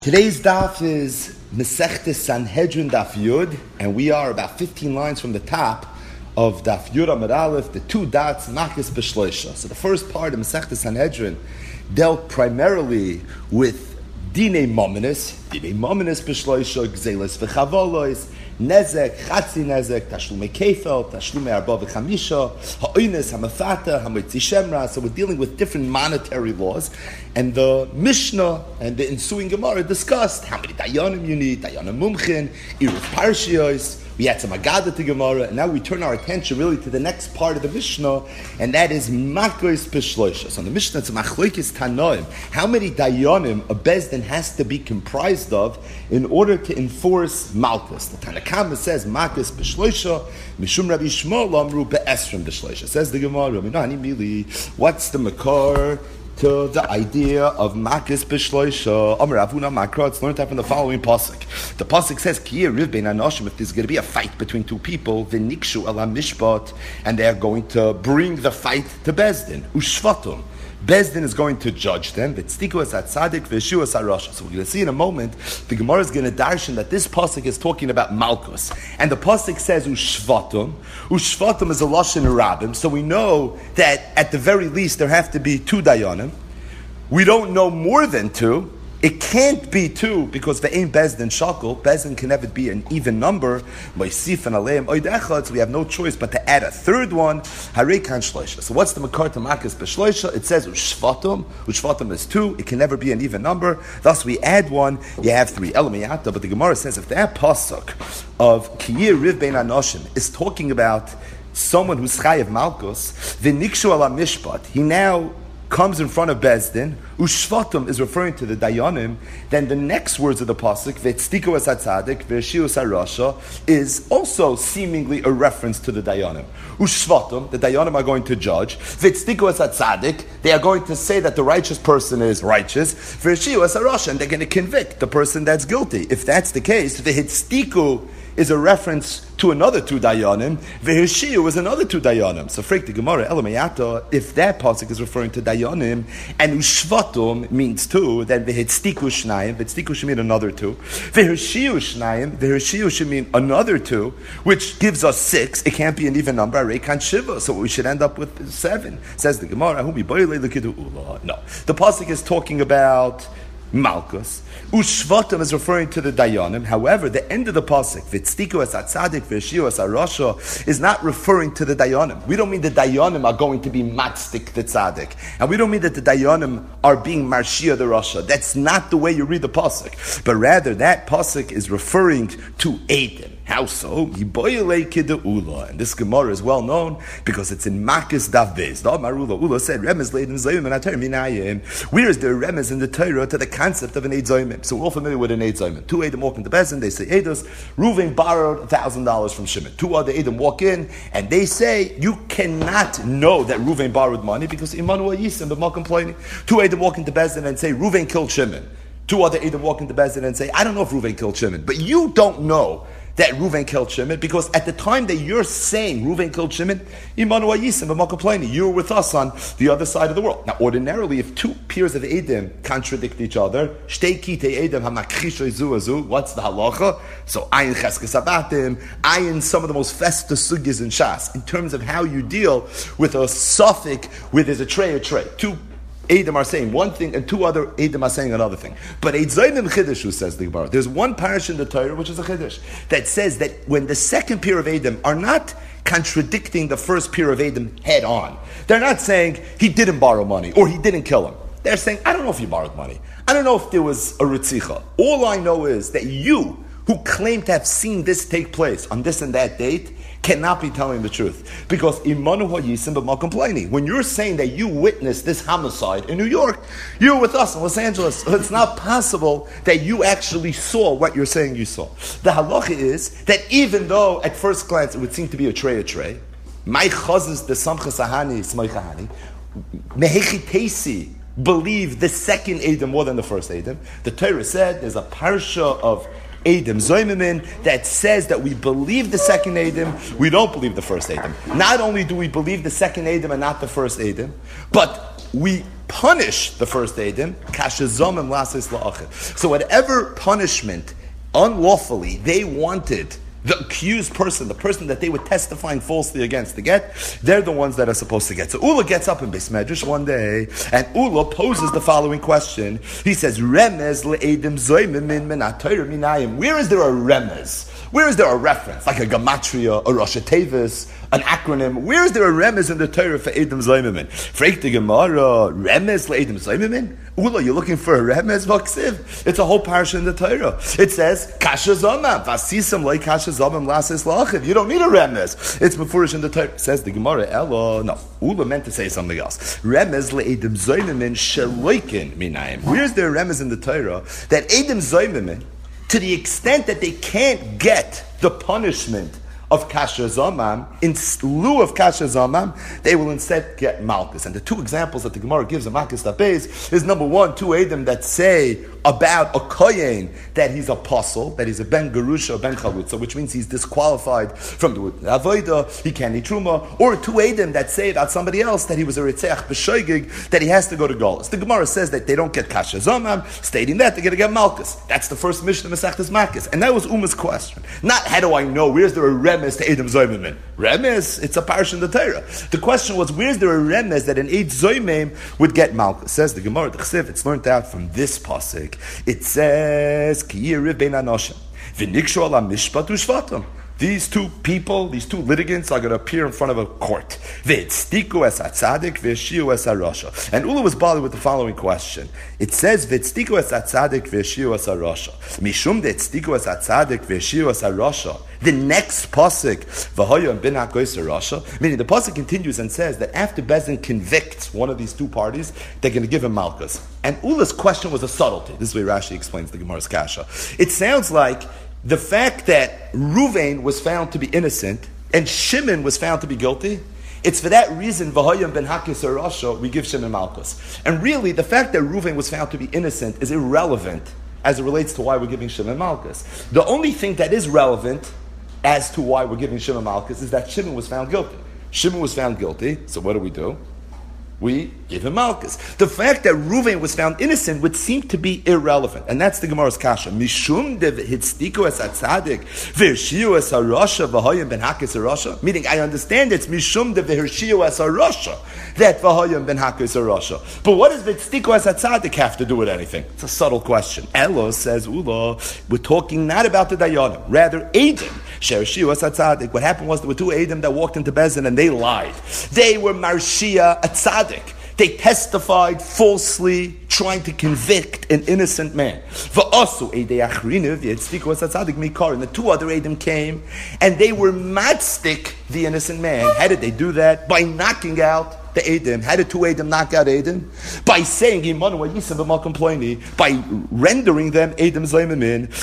Today's daf is Masechtes Sanhedrin Daf Yud, and we are about 15 lines from the top of Daf Yud Amud Aleph, the two dots, Makis B'Shloisha. So the first part of Masechtes Sanhedrin dealt primarily with Dinei Mominus B'Shloisha, Gzeles V'Chavolois, Nezek, Chatzi Nezek, Tashlume Kefel, Tashlume Arba V'Chamisha, Ha'oines, Hamafata, Hamitzi Shemra. So we're dealing with different monetary laws. And the Mishnah and the ensuing Gemara discussed how many Dayanim you need, Dayanim Mumchin, Eruv Parshios. We had some Agada to Gemara, and now we turn our attention really to the next part of the Mishnah, and that is Makos B'Shloisha. So in the Mishnah, it's Machlokes Tanoim. How many Dayanim a Bezdin has to be comprised of in order to enforce Malchus? The Tanna Kamma says Makos B'Shloisha, Mishum Rabbi Shmuel Amru Be'esrim B'Shloisha. Says the Gemara, what's the Makar to the idea of Makis B'Shloisha? Amar Avuna Makra, it's learned out from the following pasuk. The pasuk says, Kiyir Riv Bein Anoshim, if there's going to be a fight between two people, V'nikshu ala Mishpat, and they are going to bring the fight to Bezdin, Ushvatum. Bezdin is going to judge them. So we're going to see in a moment, the Gemara is going to darshan that this pasuk is talking about Malchus. And the pasuk says Ushvatum. Ushvatum is a Lashon Rabbim. So we know that at the very least there have to be two Dayanim. We don't know more than two. It can't be two because the ain Bezdin Shakal. Bezdin can never be an even number. So we have no choice but to add a third one. So what's the Makar to Makis B'Shloisha? It says Ushvatum. Ushvatum is two. It can never be an even number. Thus we add one. You have three. Elamiyata. But the Gemara says if that pasuk of Kiyir Riv Bein Anoshim is talking about someone who's Chayav Malchus, V'nikshu ala Mishpat, he now comes in front of Bezdin, Ushvatum is referring to the Dayanim, then the next words of the pasuk, V'tztiko es hatzadik, V'eshiu es harasha, is also seemingly a reference to the Dayanim. Ushvatum, the Dayanim are going to judge. V'tztiko es hatzadik, they are going to say that the righteous person is righteous. V'eshiu es harasha, and they're going to convict the person that's guilty. If that's the case, V'hitztiku is a reference to another two Dayanim. V'hishiyu is another two Dayanim. So, freak the Gemara, Elamayata, if that pasuk is referring to Dayanim, and Ushvatum means two, then V'hitztiku Shnayim, V'hitztiku should mean another two. V'hishiyu Shnayim, V'hishiyu should mean another two, which gives us six. It can't be an even number, Reikan Shiva, so we should end up with seven. Says the Gemara, no. The pasuk is talking about Malchus. Ushvatim is referring to the Dayanim. However, the end of the pasuk, V'tztiko es hatzadik v'eshiu es harasha, is not referring to the Dayanim. We don't mean the Dayanim are going to be matzdik the tzaddik, and we don't mean that the Dayanim are being marshia the rasha. That's not the way you read the pasuk. But rather, that pasuk is referring to Eidim. How so? And this Gemara is well known because it's in Makis Daf Beis. The Marula Ula said, "Remez leidin zayim and atar minayim." Where is there remez in the Torah to the concept of an eid zayim? So we're all familiar with an eid zayim. Two Eidim walk into Bezdin, they say Eidos. Reuven borrowed $1,000 from Shimon. Two other Eidim walk in and they say you cannot know that Reuven borrowed money because Imanu Yisim b'mal complaining. Two Eidim walk into Bezdin and say Reuven killed Shimon. Two other Eidim walk into Bezdin and say I don't know if Reuven killed Shimon, but you don't know that Reuven killed Shimon, because at the time that you're saying Reuven killed Shimon, Imanu Ayisim b'mal you were with us on the other side of the world. Now, ordinarily, if two pairs of Eidim contradict each other, Shtei kitei Eidim hamakchishoy zu azu, what's the halacha? So, ayin cheskes abatim, ayin some of the most festive sugyas in Shas, in terms of how you deal with a suffix where there's a tray. Two Eidim are saying one thing, and two other Eidim are saying another thing. But Eid Zayim Chiddush, says the Gemara, there's one parish in the Torah, which is a Chiddush, that says that when the second pair of Eidim are not contradicting the first pair of Eidim head on, they're not saying he didn't borrow money, or he didn't kill him. They're saying, I don't know if he borrowed money. I don't know if there was a Ritzicha. All I know is that you, who claim to have seen this take place on this and that date, cannot be telling the truth. Because Imanu Hayisim b'mal complaining. When you're saying that you witnessed this homicide in New York, you were with us in Los Angeles. So it's not possible that you actually saw what you're saying you saw. The halacha is that even though at first glance it would seem to be a tray, my chazes the samchas ahani smoichahani, mehechitesi believe the second Eidim more than the first Eidim. The Torah said there's a parsha of Eidim Zoymimin that says that we believe the second Eidim, we don't believe the first Eidim. Not only do we believe the second Eidim and not the first Eidim, but we punish the first Eidim, kasha zomim lasis la'achir. So whatever punishment unlawfully they wanted the accused person, the person that they were testifying falsely against to get, they're the ones that are supposed to get. So Ula gets up in Beis Medrash one day, and Ula poses the following question. He says, Remez le'edim zoymim min atayr minayim. Where is there a remez? Where is there a reference, like a gematria, a Rosh Tevis, an acronym? Where is there a remez in the Torah for Edim Zaymimin? Freik the Gemara, remez le'edim Zaymimin? Ula, you're looking for a remez v'ksiv? It's a whole parsha in the Torah. It says, Kasha Zomam, vasisam loy Kasha Zomam lasis la'achiv. You don't need a remez. It's beforish in the Torah. Says the Gemara, Ella. No, Ula meant to say something else. Remez le'edim Zaymimin sheloikin minayim. Where is there a remez in the Torah that Edim Zaymimin, to the extent that they can't get the punishment of Kasher Zomam, in lieu of Kasher Zomam, they will instead get Malchus. And the two examples that the Gemara gives of Malchus Tapez is number one, two Edom that say about a Kohen that he's a apostle, that he's a Ben Gerusha, or Ben Chalutza, which means he's disqualified from the Avodah, he can't eat Truma, or two Edom that say about somebody else that he was a Ritzeach B'Shoigig, that he has to go to Golos. The Gemara says that they don't get Kasher Zomam, stating that they're going to get Malchus. That's the first mission of Masechtas Malchus. And that was Uma's question. Not how do I know, where's there a remez to Edom Zoymemin? Remez, it's a parish in the Torah. The question was, where's there a remez that an Ed Zoymem would get Malchus? Says the Gemara, the Chsiv, it's learned out from this pasuk. It says, Ki yiriv bein anoshim, v'nikshu ala mishpat u'shvatam. These two people, these two litigants are going to appear in front of a court. V'tztiku es hatzadik v'yeshiu es harasha. And Ula was bothered with the following question. It says, V'tztiku es hatzadik v'yeshiu es harasha. Mishum de'tztiku es hatzadik v'yeshiu es harasha. The next pasuk, v'hoyam bin hakois harasha, meaning the pasuk continues and says that after Bezdin convicts one of these two parties, they're going to give him Malchus. And Ula's question was a subtlety. This is the way Rashi explains the Gemara's Kasha. It sounds like the fact that Ruvain was found to be innocent and Shimon was found to be guilty, it's for that reason, V'hoyam ben Hakis Rasha, we give Shimon Malchus. And really, the fact that Ruvain was found to be innocent is irrelevant as it relates to why we're giving Shimon Malchus. The only thing that is relevant as to why we're giving Shimon Malchus is that Shimon was found guilty. Shimon was found guilty, so what do? We give him Malchus. The fact that Ruvain was found innocent would seem to be irrelevant. And that's the Gemara's Kasha. Mishum de hitztiku es hatzadik v'hirshiu es harasha v'hoyam ben hakis harasha. Meaning, I understand it's Mishum de v'hirshiu es harasha that v'hoyam ben hakis harasha. But what does hitztiku es hatzadik have to do with anything? It's a subtle question. Elo says, Ula, we're talking not about the Dayanim, rather Edom. Sherishiu es hatzadik. What happened was there were two Edom that walked into Bezdin and they lied. They were Marshia Atzadik. They testified falsely, trying to convict an innocent man. And the two other Edom came, and they were matstik the innocent man. How did they do that? By knocking out the Edom. How did two Edom knock out Edom? By saying, by rendering them Edom Zaymamin.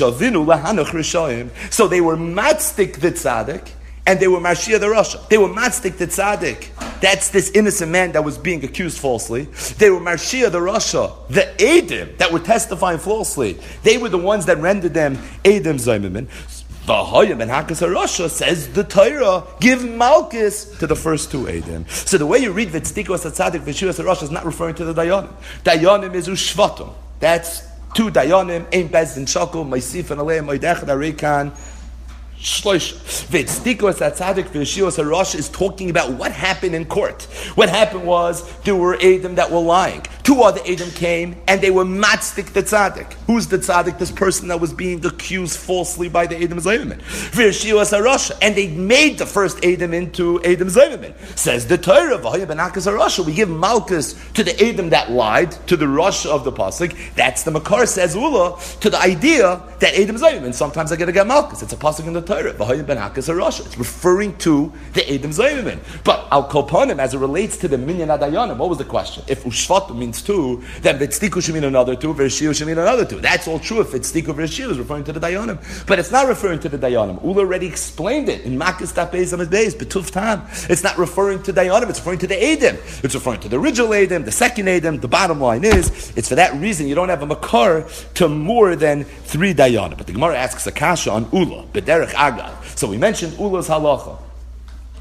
So they were matstik the tzaddik, and they were Mashiach the Rasha. They were Matzdik the Tzaddik. That's this innocent man that was being accused falsely. They were Mashiach the Rasha, the Edom that were testifying falsely. They were the ones that rendered them Edom Zaymimin. V'hoyam and Hakas HaRasha, says the Torah, give Malchus to the first two Edom. So the way you read V'tztiku es hatzadik v'yeshiu HaRasha is not referring to the Dayanim. Dayanim is Ushvatim. That's two Dayanim, Ein Bezdin Shakul, Maisif and Aleim, Moidech, Arekan, Shloisha. V'tztiku es hatzadik v'yeshiu HaRasha is talking about what happened in court. What happened was there were Edom that were lying. Two other Edom came and they were matzdik the tzaddik. Who's the tzaddik? This person that was being accused falsely by the Edom Zaymimin. V'yeshiu HaRasha. And they made the first Edom into Edom Zaymimin. Says the Torah, V'hoyam ben Hakas HaRasha. We give Malchus to the Edom that lied, to the Rasha of the pasuk. That's the Makar, says Ula, to the idea that Edom Zaymimin, sometimes I get to get Malchus. It's a pasuk in the Torah, V'hoyam ben Hakas HaRasha. It's referring to the Edom Zaymimin. But Al Kopanim, as it relates to the Minyan Adayanim, what was the question? If Ushvatum means two, then V'tztiku should mean another two, V'yeshiu should mean another two. That's all true if V'tztiku V'yeshiu is referring to the Dayanim. But it's not referring to the Dayanim. Ula already explained it in Makkis Tapez Amid Beis, Betuf Tam. It's not referring to Dayanim, it's referring to the Edom. It's referring to the original Edom, the second Edom. The bottom line is, it's for that reason you don't have a Makar to more than three Dayanim. But the Gemara asks a kasha on Ula, B'derech Agav. So we mentioned Ula's halacha.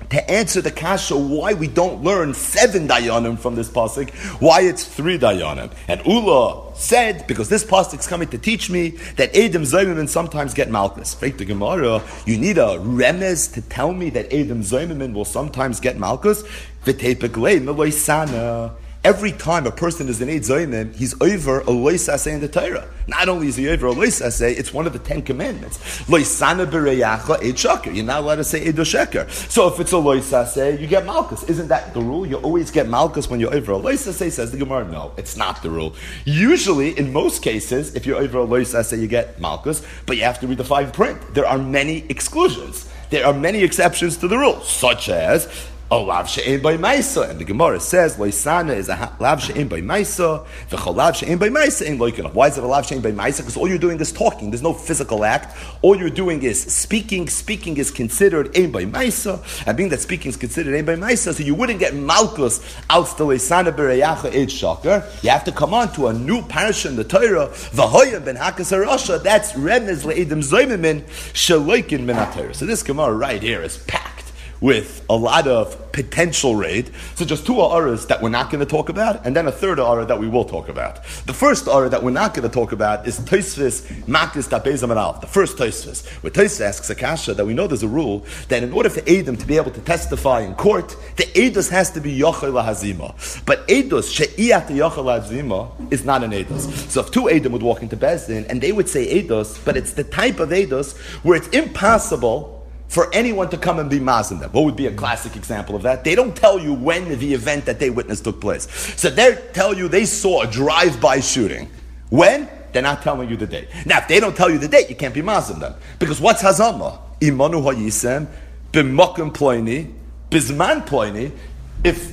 to answer the kasha why we don't learn 7 dayanim from this pasuk, why it's 3 dayanim. And Ula said, because this pasuk is coming to teach me that Edom Zoyimim sometimes get malchus. Break the Gemara, you need a remez to tell me that Edom Zoyimim will sometimes get malchus? V'teipeglei meloy sana. Every time a person is an Eid Zoyimim, he's over a lois aseh in the Torah. Not only is he over a lois aseh, it's one of the 10 commandments. Loisana b'reyacha Eid Shaker. You're not allowed to say Eid Sheker. So if it's a lois aseh, you get malchus. Isn't that the rule? You always get malchus when you're over a lois aseh, says the Gemara. No, it's not the rule. Usually, in most cases, if you're over a lois aseh, you get malchus, but you have to read the fine print. There are many exclusions. There are many exceptions to the rule, such as a lav she'en by maisa, and the Gemara says loisana is a lav she'en by maisa, v'chol lav she'en by maisa ain't loikin. Why is it a lav she'en by maisa? Because all you're doing is talking. There's no physical act. All you're doing is speaking. Speaking is considered ein by maisa, and being that speaking is considered ein by maisa, so you wouldn't get malchus out the loisana b'reyacha eid shaker. You have to come on to a new parasha in the Torah, v'hoyim ben hakas harasha. That's remez le'edim zoymimin sheloikin min haTorah. So this Gemara right here is packed with a lot of potential raid. So just 2 aras that we're not going to talk about, and then a third ara that we will talk about. The first ara that we're not going to talk about is Tosfos Makis Tapez Amalaf. The first Tosfos, where Tosfos asks a kasha that we know there's a rule that in order for Edom to be able to testify in court, the Eidos has to be Yochel LaHazima. But Eidos She'iyat Yochel LaHazima is not an Eidos. So if 2 Edom would walk into Bezdin and they would say Eidos, but it's the type of Eidos where it's impossible for anyone to come and be mazin them. What would be a classic example of that? They don't tell you when the event that they witnessed took place. So they tell you they saw a drive-by shooting. When? They're not telling you the date. Now, if they don't tell you the date, you can't be mazin them. Because what's hazama? Imanu ha'yisem, b'mokim ploini, bizman ploini. If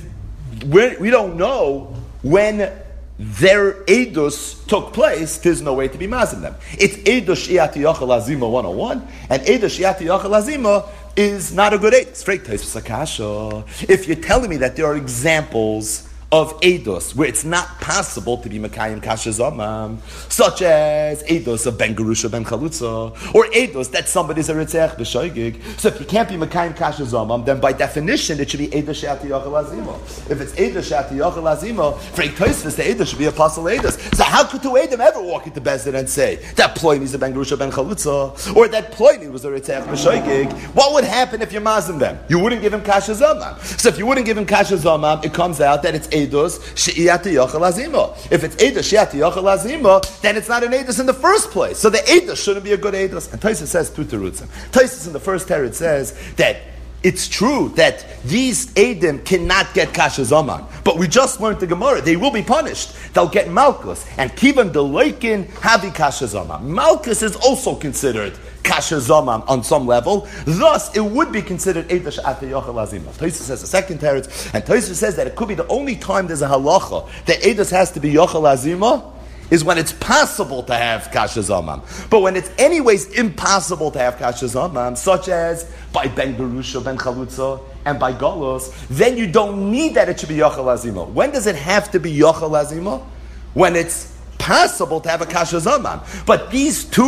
we don't know when their edus took place, there's no way to be mazin them. It's edus shi'ati yachal azima 101, and edus shi'ati yachal azima is not a good edus. Straight Tosfos Akasha. If you're telling me that there are examples of edus where it's not possible to be Mekayim Kasha Zamam, such as edus of Ben Gerusha Ben Chalutza, or edus that somebody's a Ritzech B'Shoigig. So if you can't be Mekayim Kasha Zamam, then by definition it should be edus She'ati Yochel Azima. If it's edus She'ati Yochel Azima, for Tosfos the edus should be apostle edus. So how could 2 Edom ever walk into Bezdin and say that Ploini is a Ben Gerusha Ben Chalutza, or that Ploini was a Ritzech B'Shoigig? What would happen if you mazim them? You wouldn't give him Kasha Zamam. So if you wouldn't give him Kasha Zamam, it comes out that it's edus she'iyati yochel azima. If it's edus she'iyati yochel azima, then it's not an edus in the first place. So the edus shouldn't be a good edus. And Tosfos says 2 terutzim. Tosfos in the first teretz says that it's true that these Edom cannot get kasha zaman, but we just learned the Gemara. They will be punished. They'll get malchus, and kivan deloikin havi kasha zaman. Malchus is also considered kasha zaman on some level. Thus, it would be considered edash ate yochel azima. Tosfos says the second teretz, and Tosfos says that it could be the only time there's a halacha that edash has to be yochel azima is when it's possible to have kasha zaman. But when it's anyways impossible to have kasha zaman, such as by Ben Gerusha, Ben Chalutza, and by Golos, then you don't need that it should be Yochel Azima. When does it have to be Yochel Azima? When it's possible to have a kasha zaman. But these 2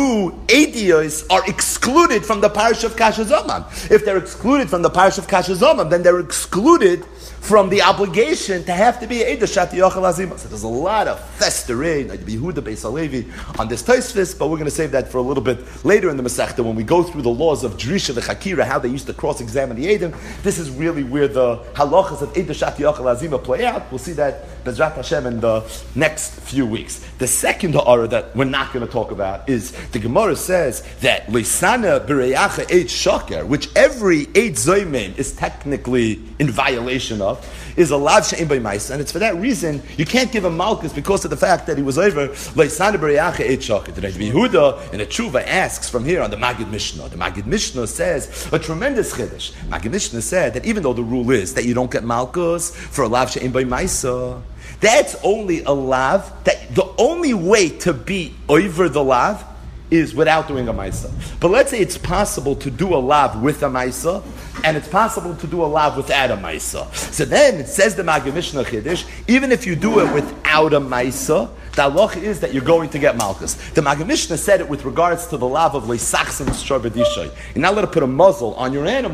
adiyos are excluded from the parish of kasha zaman. If they're excluded from the parish of kasha zaman, then they're excluded from the obligation to have to be Eidah Shati Yochel Azima. So there's a lot of festering, like Yehuda Beis Halevi on this Tosfos, but we're going to save that for a little bit later in the Masechta when we go through the laws of Drisha the Chakira, how they used to cross-examine the Eidim. This is really where the halachas of Eidah Shati Yochel Azima play out. We'll see that Bezrat Hashem in the next few weeks. The second ha'ara that we're not going to talk about is the Gemara says that Lisana B'Reyacha Eid Shaker, which every Eid Zoymen is technically in violation of, is a lav she'en by ma'isa, and it's for that reason you can't give him malchus because of the fact that he was over leisana b'reyacha et shachit. The Rebbe Yehuda in a tshuva asks from here on the Magid Mishnah. The Magid Mishnah says a tremendous chiddush. Magid Mishnah said that even though the rule is that you don't get malchus for a lav she'en by ma'isa, that's only a lav that the only way to be over the lav is without doing a maisa. But let's say it's possible to do a lav with a maisa, and it's possible to do a lav without a maisa. So then it says the Magid Mishnah Chiddush, even if you do it without a maisa, the halacha is that you're going to get malchus. The Magid Mishnah said it with regards to the lav of leisachs and strabadishay. You're not allowed to put a muzzle on your animal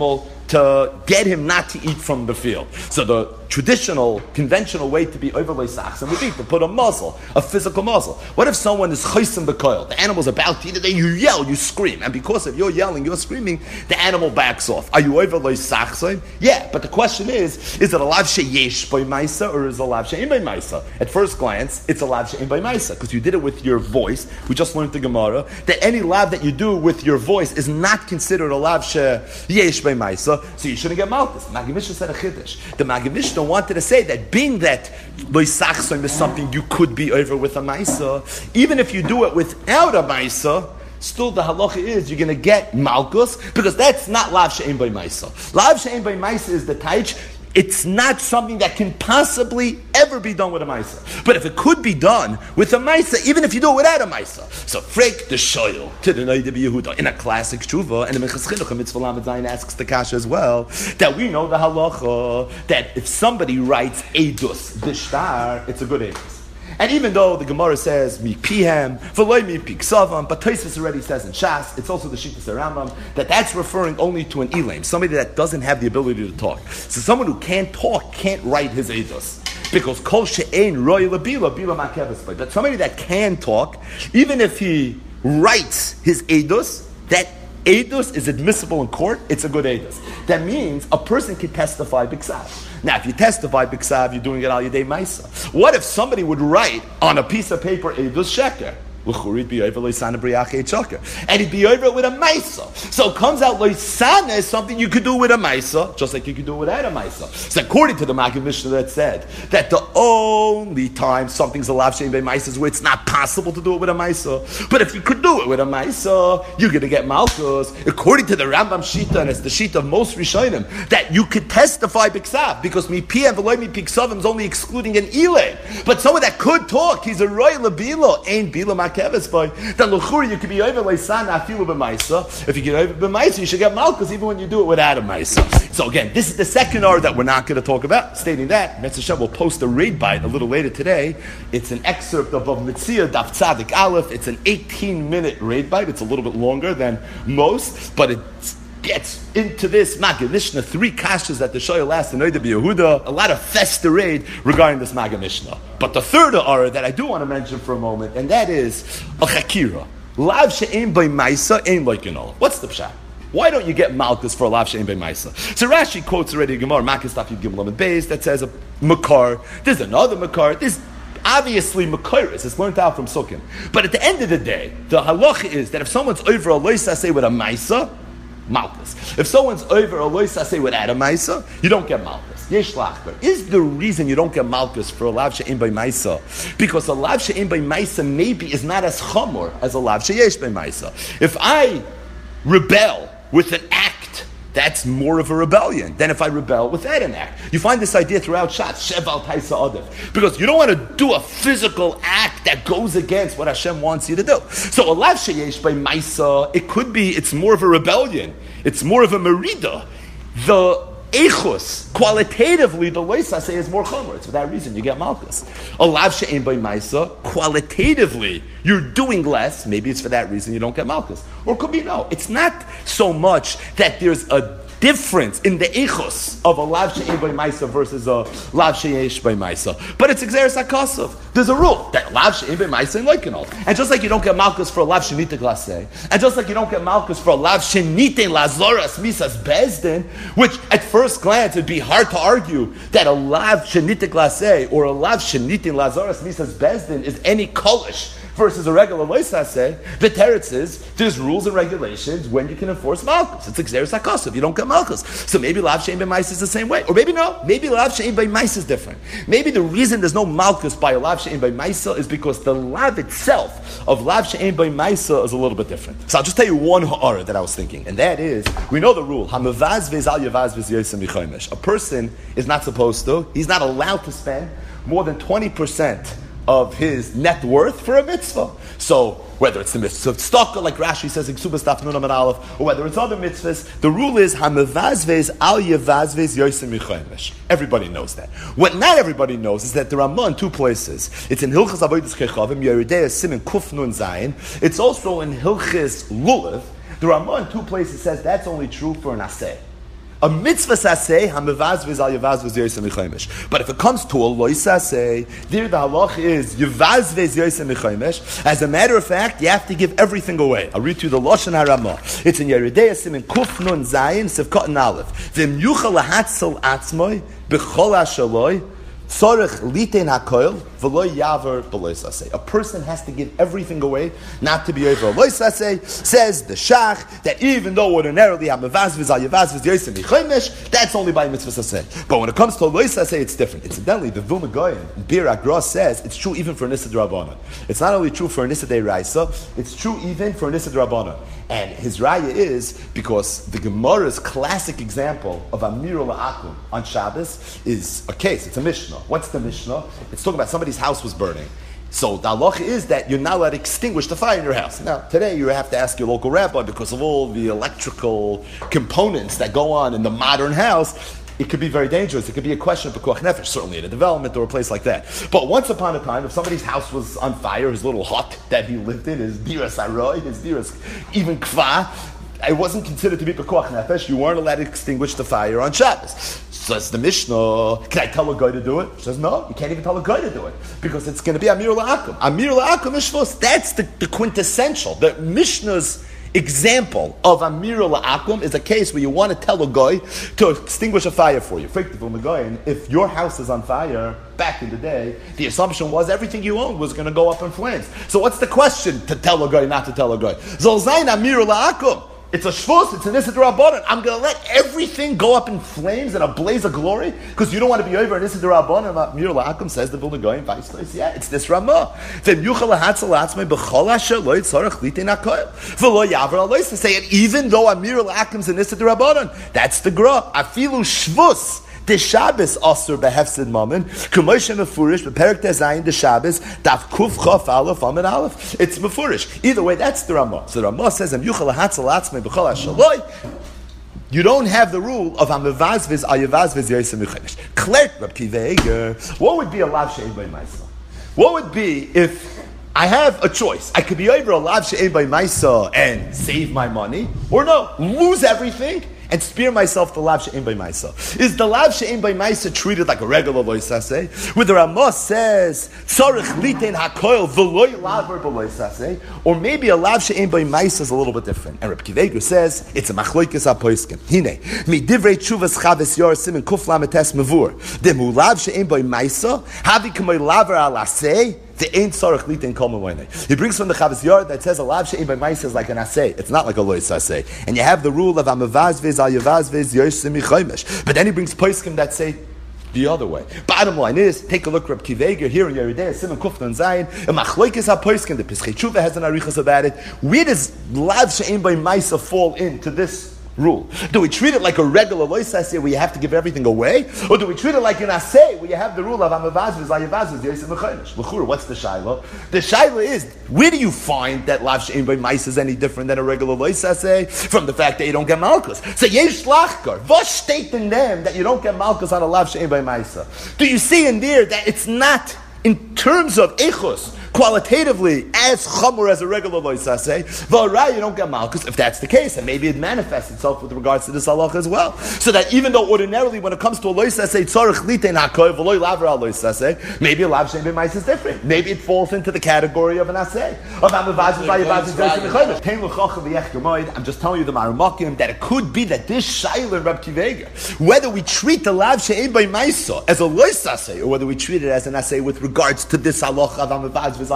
to get him not to eat from the field. So the traditional, conventional way to be overlay sachsim would be to put a muzzle, a physical muzzle. What if someone is chaysim b'koil? The animal's about to eat it, then you yell, you scream, and because of your yelling, you're screaming, the animal backs off. Are you overlay sachsim? Yeah, but the question is it a lav sheyesh by maisa or is it a lav she'en by maisa? At first glance, it's a lav she'en by maisa because you did it with your voice. We just learned the Gemara that any lav that you do with your voice is not considered a lav sheyesh by maisa, so you shouldn't get malchus. Maggid Mishnah said a chiddush. The Maggid Mishnah wanted to say that being that lo sachsim is something you could be over with a maisa, even if you do it without a maisa, still the halacha is you're going to get malchus because that's not lav she'en by maisa. Lav she'en by maisa is the taich. It's not something that can possibly ever be done with a maisa. But if it could be done with a maisa, even if you do it without a maisa. So, freik the shoyl to the Noida Yehuda in a classic tshuva, and the Minchas Chinuch Mitzvah Lamed Zayin asks the kasha as well, that we know the halacha that if somebody writes edus, the shtar, it's a good edus. And even though the Gemara says mi pihem, v'loy mi piksavam, but Tosfos already says in Shas, it's also the Shittas Rambam that that's referring only to an elam, somebody that doesn't have the ability to talk. So someone who can't talk can't write his edus. Because kol she'ein roy lebila, bila makeves. But somebody that can talk, even if he writes his edus, that edus is admissible in court, it's a good edus. That means a person can testify b'ksav. Now, if you testify b'ksav, you're doing it al yedei maisa. What if somebody would write on a piece of paper edus sheker? And he'd be over it with a maisa. So it comes out loisana is something you could do with a maisa, just like you could do it without a maisa. So according to the Maggid Mishnah that said that the only time something's a lav she'en by maisa is where it's not possible to do it with a maisa. But if you could do it with a maisa, you're going to get malchus. According to the Rambam Shita, and it's the Shita of most Rishonim, that you could testify b'ksav, because mi pi and v'loy mi piksav is only excluding an ilay. But someone that could talk, he's a roy lebilo, ain't bila mak. Then l'churi you could be over leisana afilu b'maisa. If you get over b'maisa, you should get malchus even when you do it without a maisa. So again, this is the second R that we're not going to talk about. Stating that, Mitzvah Shem will post a raid bite a little later today. It's an excerpt of Mitzvah Daf Tzadik Aleph. It's an 18-minute raid bite. It's a little bit longer than most, but it gets into this Maggid Mishnah, 3 kashas that the shoyel asked in Noida Yehuda, a lot of fester raid regarding this Maggid Mishnah. But the third ara that I do want to mention for a moment, and that is a chakira. Lav she'en by maisa ain't like an olah. What's the pshat? Why don't you get malchus for a lav she'en by maisa? So Rashi quotes already a Gemara, Makis Daf Yud Gimel Amud Beis, that says a makar. There's another makar. There's obviously makairis. It's learned out from Sukkim. But at the end of the day, the halacha is that if someone's over a loisa say with a maisa, malchus. If someone's over a loisa say without a maisa, you don't get malchus. Yesh lachber. Is the reason you don't get malchus for a lav she'en by maisa because a lav she'en by maisa maybe is not as chamor as a lav she'yesh by maisa? If I rebel with an act, that's more of a rebellion than if I rebel without an act. You find this idea throughout Shat, Sheval Taisa Adif, because you don't want to do a physical act that goes against what Hashem wants you to do. So a lav sheyesh by maisa, it could be, it's more of a rebellion. It's more of a merida. The echus, qualitatively, the loisa say is more chomer. It's for that reason you get malchus. A lav she'en by maisa, qualitatively, you're doing less. Maybe it's for that reason you don't get malchus. Or it could be no. It's not so much that there's a difference in the echos of a lav she'en by maisa versus a lav she'yesh by maisa. But it's exeris hakasav. There's a rule that lav she'en by maisa ain't like an olah. And just like you don't get malchus for a lav she'nite glaseh, and just like you don't get malchus for a lav she'nite lazoras misas bezdin, which at first glance it'd be hard to argue that a lav she'nite glaseh or a lav she'nite lazoras misas bezdin is any kolish versus a regular loisaseh. The teretz is there's rules and regulations when you can enforce malchus. It's exeris hakasav. You don't get malchus. So maybe lav she'en by maisa is the same way, or maybe no. Maybe lav she'en by maisa is different. Maybe the reason there's no malchus by a lav she'en by maisa is because the lav itself of lav she'en by maisa is a little bit different. So I'll just tell you one ha'ara that I was thinking, and that is we know the rule. Hamavazvez al yavazvez yosem michaymesh. A person is not supposed to. He's not allowed to spend more than 20% of his net worth for a mitzvah. So whether it's the mitzvah of tzedakah, like Rashi says in Ksubas Daf Nun Amud Aleph, or whether it's other mitzvahs, the rule is hamavazvez al yavazvez yosem michaymesh. Everybody knows that. What not everybody knows is that the Ramah in 2 places. It's in Hilchas Avodas Kechavim Yeridei Siman Kuf Nun Zayin. It's also in Hilchas Lulav. The Ramah in 2 places says that's only true for an aseh. A mitzvah saseh, hamevazviz al yevazviz yoyse michaymesh. But if it comes to a loy saseh, there the halach is yevazviz yoyse michaymesh. As a matter of fact, you have to give everything away. I'll read to you the Lashon HaRamah. It's in Yeridei Simin Kuf Nun Zayin Sivkot and Aleph. V'im yuchal lahatzel atzmoi b'chol hashaloi tzorich litein hakoil v'lo yaver b'lo saseh. A person has to give everything away, not to be over lo saseh. Says the Shach that even though ordinarily hamavazviz al yevazviz yoyse michaymesh, that's only by mitzvah saseh. But when it comes to lo saseh, it's different. Incidentally, the Vilna Gaon Bir Agra says it's true even for an Issa D'Rabbanan. It's not only true for an Issa D'Oraisa, it's true even for an Issa D'Rabbanan. And his raya is because the Gemara's classic example of Amir La'akum on Shabbos is a case. It's a Mishnah. What's the Mishnah? It's talking about somebody's house was burning. So the halacha is that you're not allowed to extinguish the fire in your house. Now, today you have to ask your local rabbi because of all the electrical components that go on in the modern house. It could be very dangerous. It could be a question of pekuach nefesh, certainly in a development or a place like that. But once upon a time, if somebody's house was on fire, his little hut that he lived in, his diras aroy, his diras even kva, it wasn't considered to be pekuach nefesh. You weren't allowed to extinguish the fire on Shabbos. So it's the Mishnah. Can I tell a guy to do it? She says, no, you can't even tell a guy to do it because it's going to be Amir La'akum. Amir La'akum is shvus. That's the quintessential. The Mishnah's example of Amir La'akum is a case where you want to tell a guy to extinguish a fire for you. If your house is on fire, back in the day, the assumption was everything you owned was going to go up in flames. So what's the question to tell a guy, not to tell a guy? Zol zayin Amir La'akum. It's a shvus, it's an Issa D'Rabbanan. I'm going to let everything go up in flames and a blaze of glory because you don't want to be over an Issa D'Rabbanan. Amir La'akum says the Vilna Gaon vice versa. Yeah, it's this Ramah. Then yuchal lahatzel atzmei b'chol asher lo yitzarech litein hakoil v'lo yaver al lo yisaseh. And even though Amir La'akum's an Issa D'Rabbanan, that's the gra. Afilu shvus. The Shabbos asur behefsid mammon, k'moshe mefurish beperek tezayin the Shabbos daf kuf chaf aleph amen aleph. It's mefurish. Either way, that's the Ramah. So the Ramah says, "Am yuchal lahatzel atzmei b'chol hashaloi." You don't have the rule of amevazviz ayevazviz yoyse michaymesh. Klert Reb Kiva Eger. What would be a lav she'en by Maisa? What would be if I have a choice? I could be over a lav she'en by Maisa and save my money, or no, lose everything and spare myself the lav she'en by Maisa. Is the lav she'en by Maisa treated like a regular lo yisaseh? Where the Ramah says tzarich litein hakoil v'lo laver b'lo yisaseh, or maybe a lav she'en by Maisa is a little bit different. And Reb Kiva Eger says it's a machloikes hapoiskim. Hine mi divrei tshuvas chaves yor simin kuf lametes mevur demu lav she'en by Maisa havi k'moy laver al aseh. The ain't sarach litin kol memoinei. He brings from the Chavos Yair that says a lav she'en by Maisa is like an aseh. It's not like a lo yisaseh. And you have the rule of amavazviz al yavazviz yoyse michaymesh. But then he brings poskim that say the other way. Bottom line is, take a look, Reb Kiva Eger here in Yeridei Siman Kuf Nun Zayin. A machloikes haposkim. The Pischei Tshuva has an arichas about it. Where does lav she'en by Maisa fall into this rule? Do we treat it like a regular lo yisaseh where you have to give everything away? Or do we treat it like an aseh where you have the rule of amavazviz ayavazviz yoyse michaymesh? L'chur, what's the shaila? The shaila is, where do you find that lav she'en by Maisa is any different than a regular lo yisaseh from the fact that you don't get malchus? So yesh lachkar, what state in them that you don't get malchus on a lav she'en by Maisa? Do you see in there that it's not in terms of echus, qualitatively as chamur as a regular lo yisaseh? V'arai, you don't get malchus if that's the case, and maybe it manifests itself with regards to this halacha as well. So that even though ordinarily when it comes to a lo yisaseh tzarich litein hakoil v'lo laver al lo yisaseh, maybe a lav she'en by Maisa is different. Maybe it falls into the category of an aseh of amavazviz v'ayavazviz yoyse michaymesh. Tein l'chacham v'yech gemoed. I'm just telling you the maramakim that it could be that this shaila in Reb Kiva Eger, whether we treat the lav she'en by Maisa as a lo yisaseh or whether we treat it as an aseh with regards to this halacha of amavazviz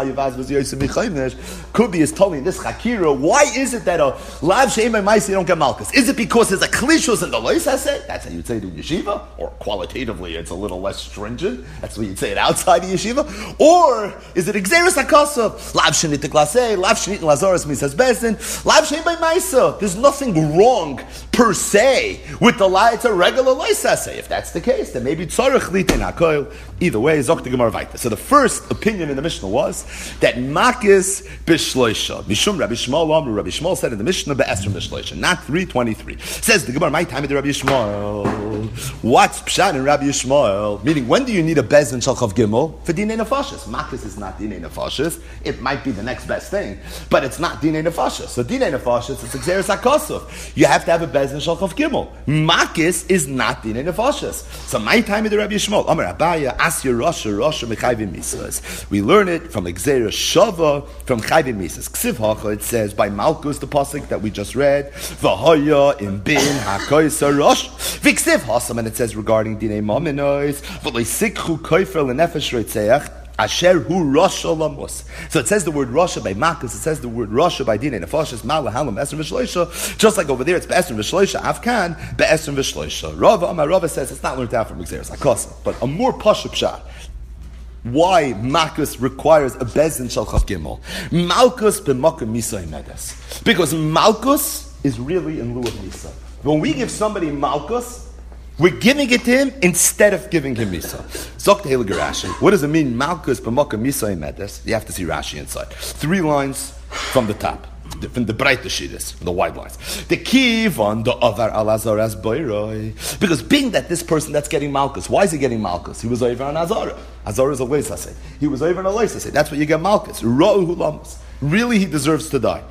could be is told in this chakira. Why is it that a lav she'en by Maisa you don't get malchus? Is it because there's a klishus in the lo yisaseh? That's how you'd say it in yeshiva, or qualitatively it's a little less stringent. That's what you'd say it outside of yeshiva. Or is it exeris hakasav? Lav she'nitik laseh, lav she'nitin lazoras misas besin, lav she'en by Maisa. There's nothing wrong per se with the lav. It's a regular lo yisaseh. If that's the case, then maybe tzarich litein hakoil. Either way, zok the Gemara vayta. So the first opinion in the Mishnah was that makis b'shloisha. Mishum Rabbi Shmuel Amru. Rabbi Shmuel said in the Mishnah be'esrim b'shloisha, not 3:23. Says the Gemara, my time of the Rabbi Shmuel. Yishmael. What's Pshat in Rabbi Yishmael? Meaning, when do you need a Bez and Shalchav Gimel? For Dinei Nefashis. Makkos is not Dinei Nefashis. It might be the next best thing, but it's not Dinei Nefashis. So Dinei Nefashis, it's Xeris HaKosov. You have to have a Bez and Shalchav Gimel. Makkos is not Dinei Nefashis. So my time in the Rabbi Yishmael. Amar Abaya, Asya Rasha Mechayvim Misas. We learn it from Xeris Shava, from Chayvim Misas. Ksiv Hacha, it says, by Malkus, the pasuk that we just read, V'hoya im bin hakoysa rosh, v'ksiv hasam, and it says regarding dinei maminois, v'leisikhu koyfer l'nefesh roitzeach, asher hu rosh olamos. So it says the word Rasha by Makkos, it says the word Rasha by dinei nefashis, ma'ala halam esrim v'shloisha, just like over there it's be'esrim v'shloisha, avkan be'esrim v'shloisha. Rava says it's not learned out from Xeris HaKosov, but a more pashup pshat. Why Makkos requires a bezin shalchav gimel? Malkus b'makom misa imedes. Because Malkus is really in lieu of misa. When we give somebody Malkus, we're giving it to him instead of giving him misa. Zok tehillah Rashi. What does it mean? Malkus b'makom misa imedes. You have to see Rashi inside. 3 lines from the top. From the bright shidus, from the wide lines. The kiv on the avar al azaras boiroi. Because being that this person that's getting malchus, why is he getting malchus? He was over on azara. Azara is a leisase. He was over on a leisase. That's what you get malchus. Ro'u lamus. Really, he deserves to die.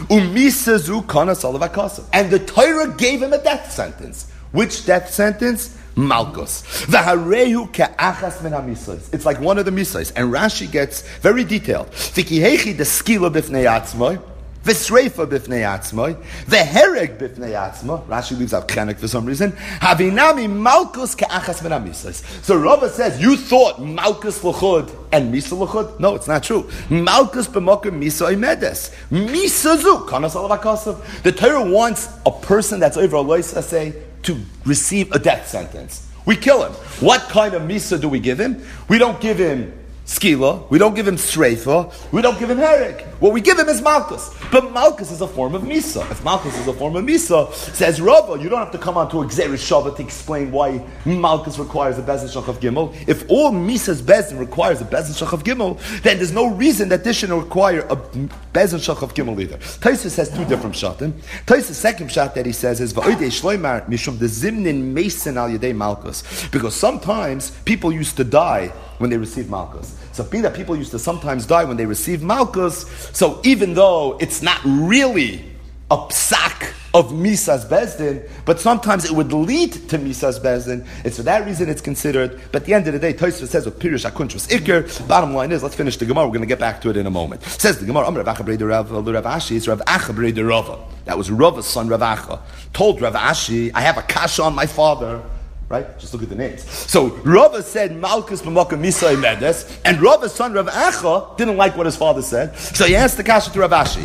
Umisazu kana salavakasa. And the Torah gave him a death sentence. Which death sentence? Malchus. V'harehu ke'achas min ha'misais. It's like one of the misais. And Rashi gets very detailed. V'kihechi the skila b'fnei atzmoi. V'sreifa b'fnei atzmoi, v'hereg b'fnei atzmo. Rashi leaves out chenek for some reason. Havinami malchus ke'achas min ha'misais. So Rava says, you thought malchus l'chud and misa l'chud? No, it's not true. Malchus b'moker misa imedes. Misa zu kanas alavakosav. The Torah wants a person that's over a loisa say to receive a death sentence. We kill him. What kind of misa do we give him? We don't give him skila, we don't give him sreifa, we don't give him herek. What we give him is malchus. But malchus is a form of misa. If malchus is a form of misa, says Rava, you don't have to come on to a Xeris Shava to explain why malchus requires a bezin shachav gimel. If all misa's bezin requires a bezin shachav gimel, then there's no reason that this shouldn't require a bezin shachav gimel either. Tosfos has 2 different shatim. Tosfos' second shat that he says is va'odei shloimar mishum de zimnin meisen al yedei malchus. Because sometimes people used to die when they receive malchus. So being that people used to sometimes die when they receive malchus, so even though it's not really a psak of Misas Bezdin, but sometimes it would lead to Misas Bezdin, and for that reason it's considered. But at the end of the day, Tosfos says with Pirush Akuntras Iker. Bottom line is, let's finish the Gemara. We're going to get back to it in a moment. Says the Gemara, Rav Acha b'rei Rav Ashi, it's Rav Acha b'rei Rava. That was Rava's son, Rav Acha. Told Rav Ashi, I have a kasha on my father. Right? Just look at the names. So Rava said Malchus b'makom misa imedes, and Rava's son Rav Acha didn't like what his father said. So he asked the kasha to Rav Ashi,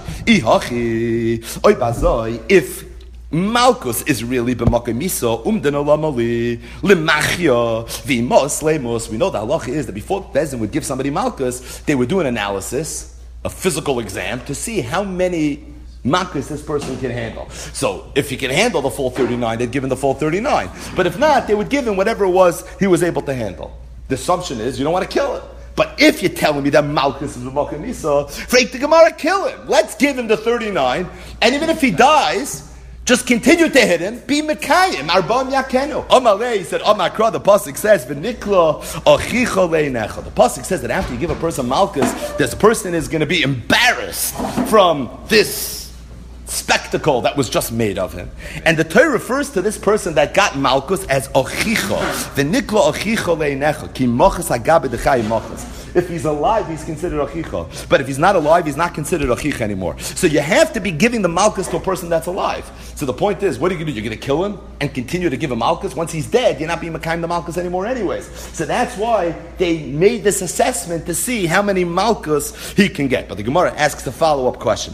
Ihachi, oy bazoi, if Malchus is really b'makom misa, umden olamali, limachya, v'imos, lemos. We know the halacha is that before Bezin would give somebody Malchus, they would do an analysis, a physical exam, to see how many Malchus this person can handle. So if he can handle the full 39, they'd give him the full 39. But if not, they would give him whatever it was he was able to handle. The assumption is you don't want to kill him. But if you're telling me that Malchus is b'makom misa, freak the Gemara, kill him. Let's give him the 39, and even if he dies, just continue to hit him. Be mekayim. Arbam yakenu. Amalei, he said, Amakra, the pasuk says, V'nikla achicha leinecha. The pasuk says that after you give a person Malchus, this person is going to be embarrassed from this spectacle that was just made of him. And the Torah refers to this person that got Malchus as Ochicha. V'nikla Ochicha leinecha. Ki mochas hagabe dechai mochas. If he's alive, he's considered Ochicha. But if he's not alive, he's not considered Ochicha anymore. So you have to be giving the Malchus to a person that's alive. So the point is, what are you going to do? You're going to kill him and continue to give him Malchus? Once he's dead, you're not being Mekayim the Malchus anymore anyways. So that's why they made this assessment to see how many Malchus he can get. But the Gemara asks a follow-up question.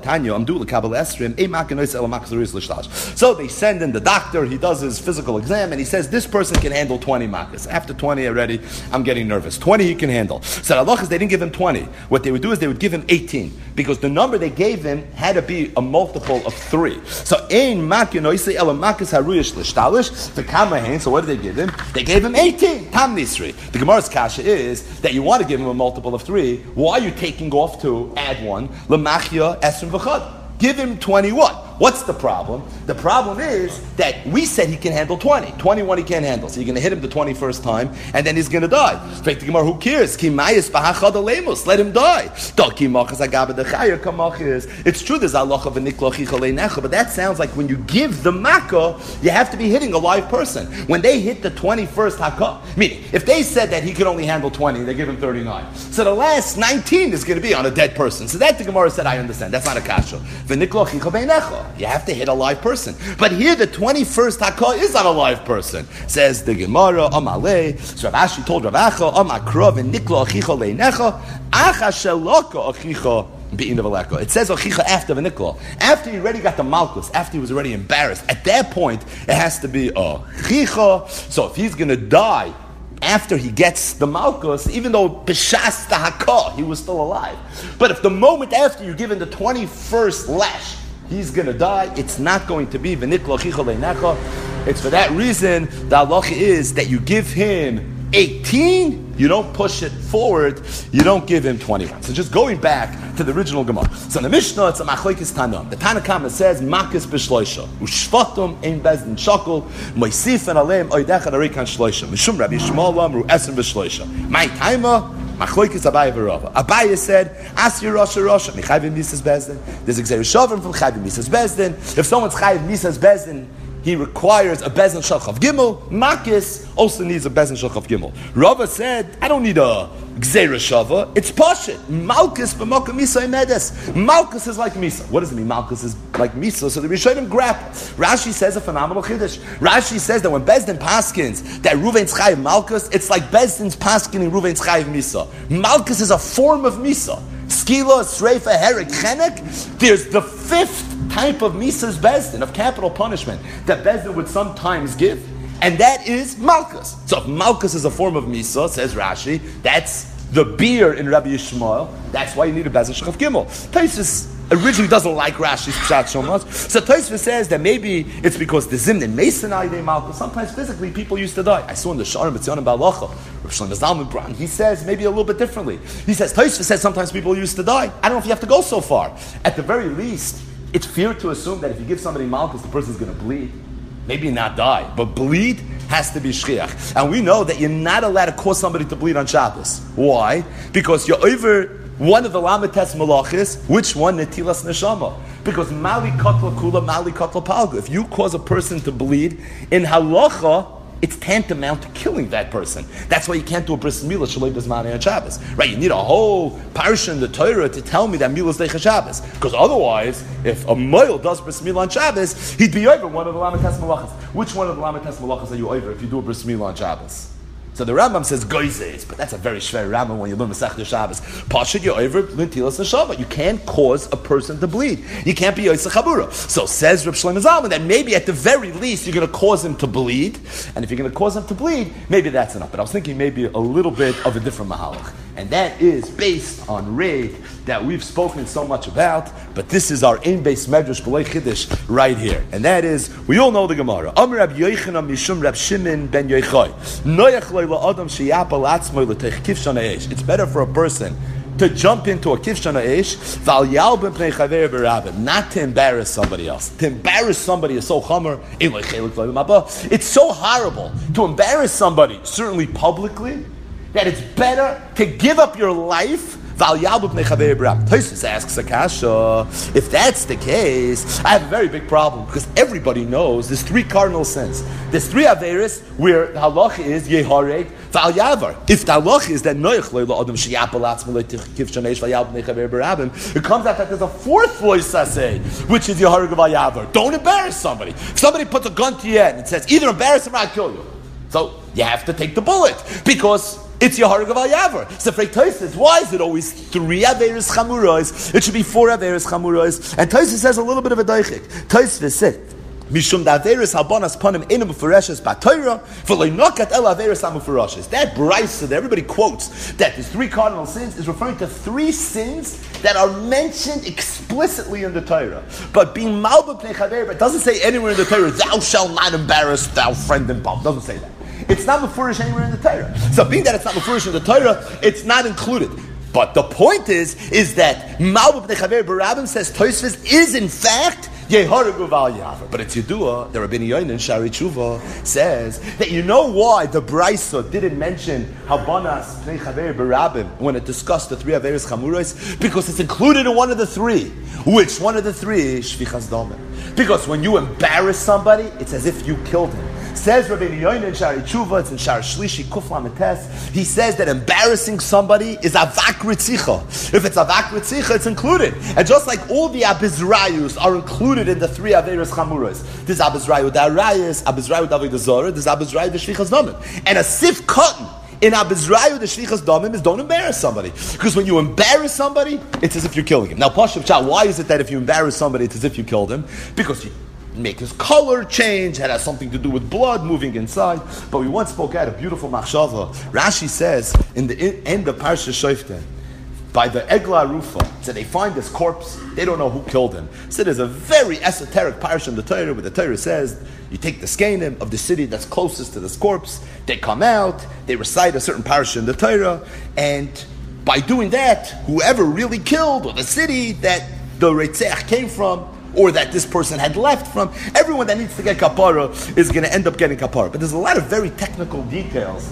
So they send in the doctor, he does his physical exam, and he says, this person can handle 20 Malchus. After 20 already, I'm getting nervous. 20 he can handle. So the halachas, they didn't give him 20. What they would do is they would give him 18. Because the number they gave him had to be a multiple of 3. So ein makin oisei ela makas haruyish l'shtalish the kamahen. So what did they give him? They gave him 18. Tam nisri. The Gemara's kasha is that you want to give him a multiple of 3. Why are you taking off to add 1? L'machya esrim v'chad. Give him 21. What's the problem? The problem is that we said he can handle 20. 21 he can't handle. So you're going to hit him the 21st time, and then he's going to die. Who cares? Let him die. It's true there's Allah of a nikla, but that sounds like when you give the makkah, you have to be hitting a live person. When they hit the 21st hakah, meaning if they said that he could only handle 20, they give him 39. So the last 19 is going to be on a dead person. So that the Gemara said, I understand. That's not a kasha. You have to hit a live person. But here the 21st hakah is on a live person. Says the Gemara, Amalei, so Rav Ashi told Rav Acha, Amakra v'nikla achicha leinecha, acha shelaka achicha. It says Ochicha after the Nikla. After he already got the Malchus, after he was already embarrassed, at that point, it has to be Ochicha. So if he's going to die after he gets the Malchus, even though B'shas the Hakah, he was still alive. But if the moment after you're given the 21st lash, he's going to die, it's not going to be V'nikla Ochicha Leinecha. It's for that reason, the halacha is that you give him 18, you don't push it forward, you don't give him 21. So just going back to the original Gemara. So in the Mishnah, it's a machlokes Tanam. The Tanna Kama says, Makis b'shloisha, u'shvatum ein bezdin shakol, moisifan aleim oidechad arikan shloisha, mishum Rabbi Yishmael amru esen b'shloisha. My taima, machlokes Abaye v'Rava. Abaye said, Asir Rasha Rasha, mechayvim misas bezdin. There's a gzeir shavim from chayvim misas bezdin. If someone's chayv misas bezdin, he requires a bezin shalchav gimel. Makis also needs a bezin shalchav gimel. Rava said, I don't need a gzeira shava. It's pashit. Malchus b'moka misa imedes. Malchus is like misa. What does it mean? Malchus is like misa. So the Rishonim grapple. Rashi says a phenomenal chiddush. Rashi says that when Bezdin paskins that Ruvain's chayiv Malchus, it's like Bezdin's paskining Ruvain's chayiv misa. Malchus is a form of misa. Skila, Sreifa, Herek, Chenek. There's the fifth type of Misa's Bezdin, of capital punishment, that Bezdin would sometimes give, and that is Malchus. So if Malchus is a form of Misa, says Rashi, that's the beer in Rabbi Yishmael, that's why you need a Bezdin Shechaf Gimel. Taisus originally doesn't like Rashi's Pshat so much, so Taisva says that maybe it's because the Zimnin Mason Aydei Malchus, sometimes physically people used to die. I saw in the Sharim B'Tzion and Balacha, Rav Shlomo Zalman Bran, he says maybe a little bit differently. He says, Taisva says sometimes people used to die. I don't know if you have to go so far. At the very least, it's fair to assume that if you give somebody Malchus, the person's going to bleed. Maybe not die, but bleed has to be shchiach. And we know that you're not allowed to cause somebody to bleed on Shabbos. Why? Because you're over one of the Lamites Malachis, which one? Netilas Neshama. Because Mali Kotla Kula, Mali Kotla Palga. If you cause a person to bleed, in Halacha, it's tantamount to killing that person. That's why you can't do a bris milah shalei b'zmanei on Shabbos. Right? You need a whole parsha in the Torah to tell me that milah is deicha Shabbos. Because otherwise, if a moil does bris milah on Shabbos, he'd be over one of the Lamites Malachas. Which one of the Lamites Malachas are you over if you do a bris milah on Shabbos? So the Rambam says goizes, but that's a very shver Rambam when you learn Masechta Shabbos. Pashut you're over lintilas neshama. You can't cause a person to bleed. You can't be yoysa chabura. So says Reb Shlomo Zalman that maybe at the very least you're going to cause him to bleed, and if you're going to cause him to bleed, maybe that's enough. But I was thinking maybe a little bit of a different mahalach, and that is based on raid that we've spoken so much about. But this is our ein base medrash b'lei chiddush right here, and that is we all know the Gemara. Amar Rab Yochanan mishum Rab Shimon ben Yochai noyach. It's better for a person to jump into a kivshana eish, not to embarrass somebody else. To embarrass somebody is so chamer. It's so horrible to embarrass somebody, certainly publicly, that it's better to give up your life. Tosfos asks Akasha, if that's the case, I have a very big problem, because everybody knows there's three cardinal sins. There's three averis where the halacha is yehareg v'al yavar. If the halacha is that noyach leila adam sheyapel atzma le'tichiv shanesh v'yal b'nei chaver b'rabim, it comes out that there's a fourth loisaseh, which is yehareg v'al yavar. Don't embarrass somebody. If somebody puts a gun to your head and it says either embarrass him or I'll kill you, so you have to take the bullet because it's Yehareg V'al Yavar. So Frei Tosfos, why is it always three Averis Chamurais? It should be four Averis Chamurais. And Tosfos says a little bit of a daichik. Tosfos said, Mishum da Averis Halbonas Panim Einu Mefureshes B'Torah V'Lo Nokat El Averis HaMefureshes. That brisa that everybody quotes, that there's three cardinal sins, is referring to three sins that are mentioned explicitly in the Torah. But being Malba Pnei Chaver, it doesn't say anywhere in the Torah, thou shalt not embarrass thou friend in Baal. It doesn't say that. It's not mefurish anywhere in the Torah. So being that it's not mefurish in the Torah, it's not included. But the point is that Malba B'nei Chaver B'Rabim says Tosfos is in fact Yehoragu val yaver. But it's Yedua, the Rabbeinu Yonin Shari Tshuva says that you know why the Braisa didn't mention Habanas Pnei Chaver Barabim when it discussed the three Averis Chamuros? Because it's included in one of the three. Which one of the three? Shvichas Damim. Because when you embarrass somebody, it's as if you killed him. Says Rabbeinu Yonin Shari Tshuva, it's in Shar Shlishi Kuf Lametes. He says that embarrassing somebody is avak ritzicha. If it's avak ritzicha, it's included. And just like all the abizrayus are included in the three averos chamuros, there's abizrayu da'arayis, abizrayu d'avodah zarah, there's abizrayu d'shvichas damim, and a sif cotton in abizrayu d'shvichas damim is don't embarrass somebody, because when you embarrass somebody, it's as if you're killing him. Now, Pashup Shah, why is it that if you embarrass somebody, it's as if you killed him? Because you make his color change, it has something to do with blood moving inside. But we once spoke out a beautiful machshava. Rashi says in the end of Parsha Shoftim, by the Egla Rufa, so they find this corpse, they don't know who killed him. So there's a very esoteric parsha in the Torah where the Torah says you take the skenim of the city that's closest to this corpse, they come out, they recite a certain parsha in the Torah, and by doing that, whoever really killed, or the city that the Retzach came from, or that this person had left from, everyone that needs to get kapara is going to end up getting kapara. But there's a lot of very technical details,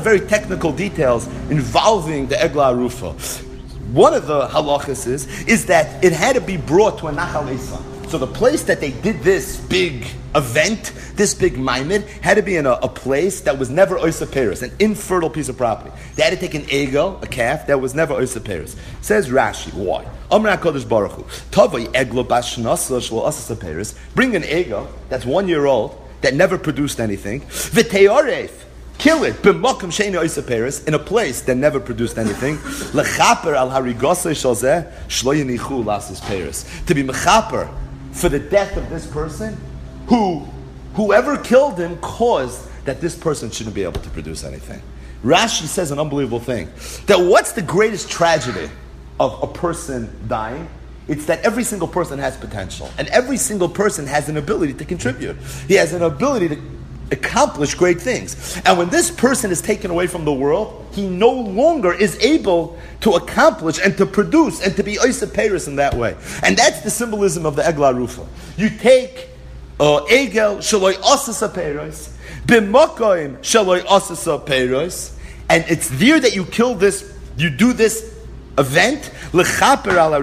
involving the Egla Rufa. One of the halachas is that it had to be brought to a Nachal Eisa. So the place that they did this big event, this big maimed, had to be in a place that was never Oisa Peres, an infertile piece of property. They had to take an egel, a calf, that was never Oisa Peres. Says Rashi, why? Amar HaKadosh Baruch Hu, Tavai eglo bashnasa shlo asasa Peres, bring an egel that's 1 year old, that never produced anything, v'teoref, kill it, b'makom she'eino Oisa Peres, in a place that never produced anything, l'chaper al harigosei shalzeh, shlo yenichu lasis Peres, to be mechaper for the death of this person, whoever killed him caused that this person shouldn't be able to produce anything. Rashi says an unbelievable thing, that what's the greatest tragedy of a person dying? It's that every single person has potential, and every single person has an ability to contribute. He has an ability to accomplish great things. And when this person is taken away from the world, he no longer is able to accomplish and to produce and to be Oisa Peres in that way. And that's the symbolism of the Egla Rufa. You take Egel Shaloi Osasa Peres, B'Makoim Shaloi Osasa Peres, and it's there that you kill this, you do this event. That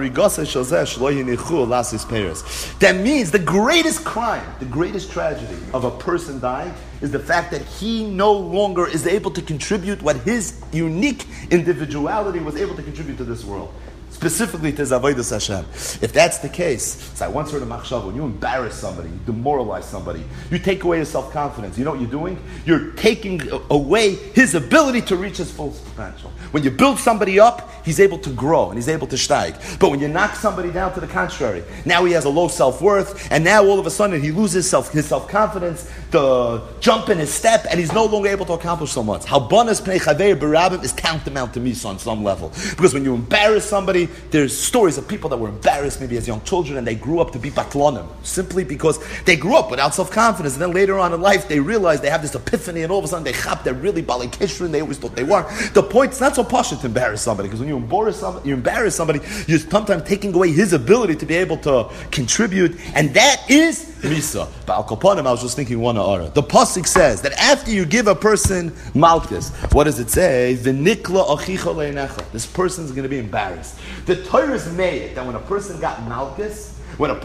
means the greatest crime, the greatest tragedy of a person dying is the fact that he no longer is able to contribute what his unique individuality was able to contribute to this world. Specifically to Zavodas Hashem. If that's the case, so I once heard a machshav, when you embarrass somebody, you demoralize somebody, you take away his self-confidence. You know what you're doing? You're taking away his ability to reach his full potential. When you build somebody up, he's able to grow and he's able to steig. But when you knock somebody down, to the contrary, now he has a low self-worth, and now all of a sudden he loses his self-confidence, the jump in his step, and he's no longer able to accomplish so much. Habanas Pnei Chaver Barabim is tantamount to Misa on some level. Because when you embarrass somebody, there's stories of people that were embarrassed maybe as young children, and they grew up to be batlonim, simply because they grew up without self-confidence, and then later on in life they realize they have this epiphany, and all of a sudden they chap, they're really bali kishrin, they always thought they weren't. The point is not so posh to embarrass somebody, because when you embarrass somebody, you're sometimes taking away his ability to be able to contribute, and that is Misa. But Al Kopanim, I was just thinking one ara. The pasuk says that after you give a person malchus, what does it say? V'nikla achicha le'necha. This person's going to be embarrassed. The Torah's made it that when a person got malchus,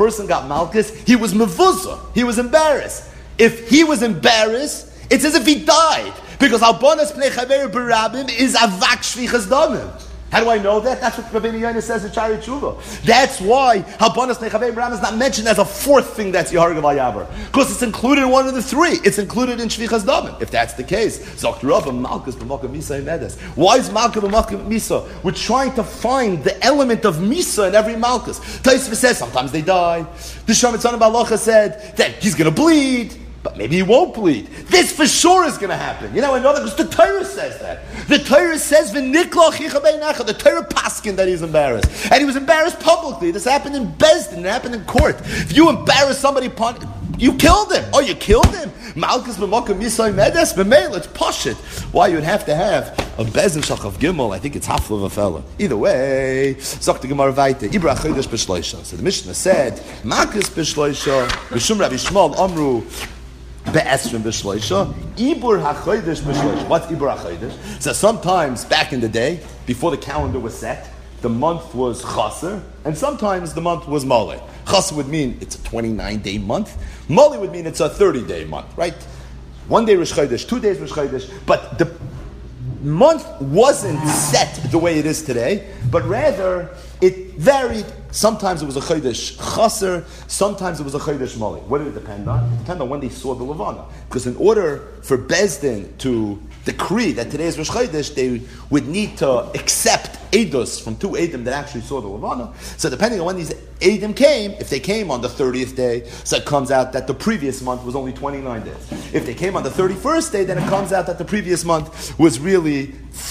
he was mevuzah. He was embarrassed. If he was embarrassed, it's as if he died. Because Albonas Pnei Chaver Barabim is avak shvichas damim. How do I know that? That's what Rabbeinu Yoina says in Shari Tshuva. That's why Albonas Pnei Chaver Barabim is not mentioned as a fourth thing that's Yeharga Vayavar. Because it's included in one of the three. It's included in shvichas damim. If that's the case, Zokt Rava Malkus b'Malka Misa Imedes. Why is Malka b'Malka Misa? We're trying to find the element of Misa in every Malkus. Taisva says sometimes they die. The Shamitzana Balacha said that he's going to bleed, but maybe he won't bleed. This for sure is going to happen. You know, I know that because the Torah says that. The Torah says, "V'nikla achicha beinecha." The Torah paskin that he's embarrassed. And he was embarrassed publicly. This happened in Bezdin. It happened in court. If you embarrass somebody, You killed him. Oh, you killed him? Malchus b'makom Yisai Medes b'meil. It's pashit. Why you would have to have a bezin shachav gimel? I think it's half of a fella. Either way, zok the Gemara vayte. Ibra chodesh b'shloisha. So the Mishnah said, Malchus b'shloisha, b'shum Rabbi Shmuel amru be'esrim b'shloisha, ibur hachodesh b'shloisha. What's ibur hachodesh? So sometimes back in the day, before the calendar was set, the month was chaser, and sometimes the month was mole. Chaser would mean it's a 29-day month. Mole would mean it's a 30-day month, right? 1 day Rosh Chodesh, 2 days Rosh Chodesh, but the month wasn't set the way it is today, but rather it varied. Sometimes it was a Chodesh chaser, sometimes it was a Chodesh mole. What did it depend on? It depended on when they saw the Levana. Because in order for Beis Din to decree that today is Rosh Chodesh, they would need to accept Eidos from 2 Eidim that actually saw the Levana. So depending on when these Eidim came, if they came on the 30th day, so it comes out that the previous month was only 29 days. If they came on the 31st day, then it comes out that the previous month was really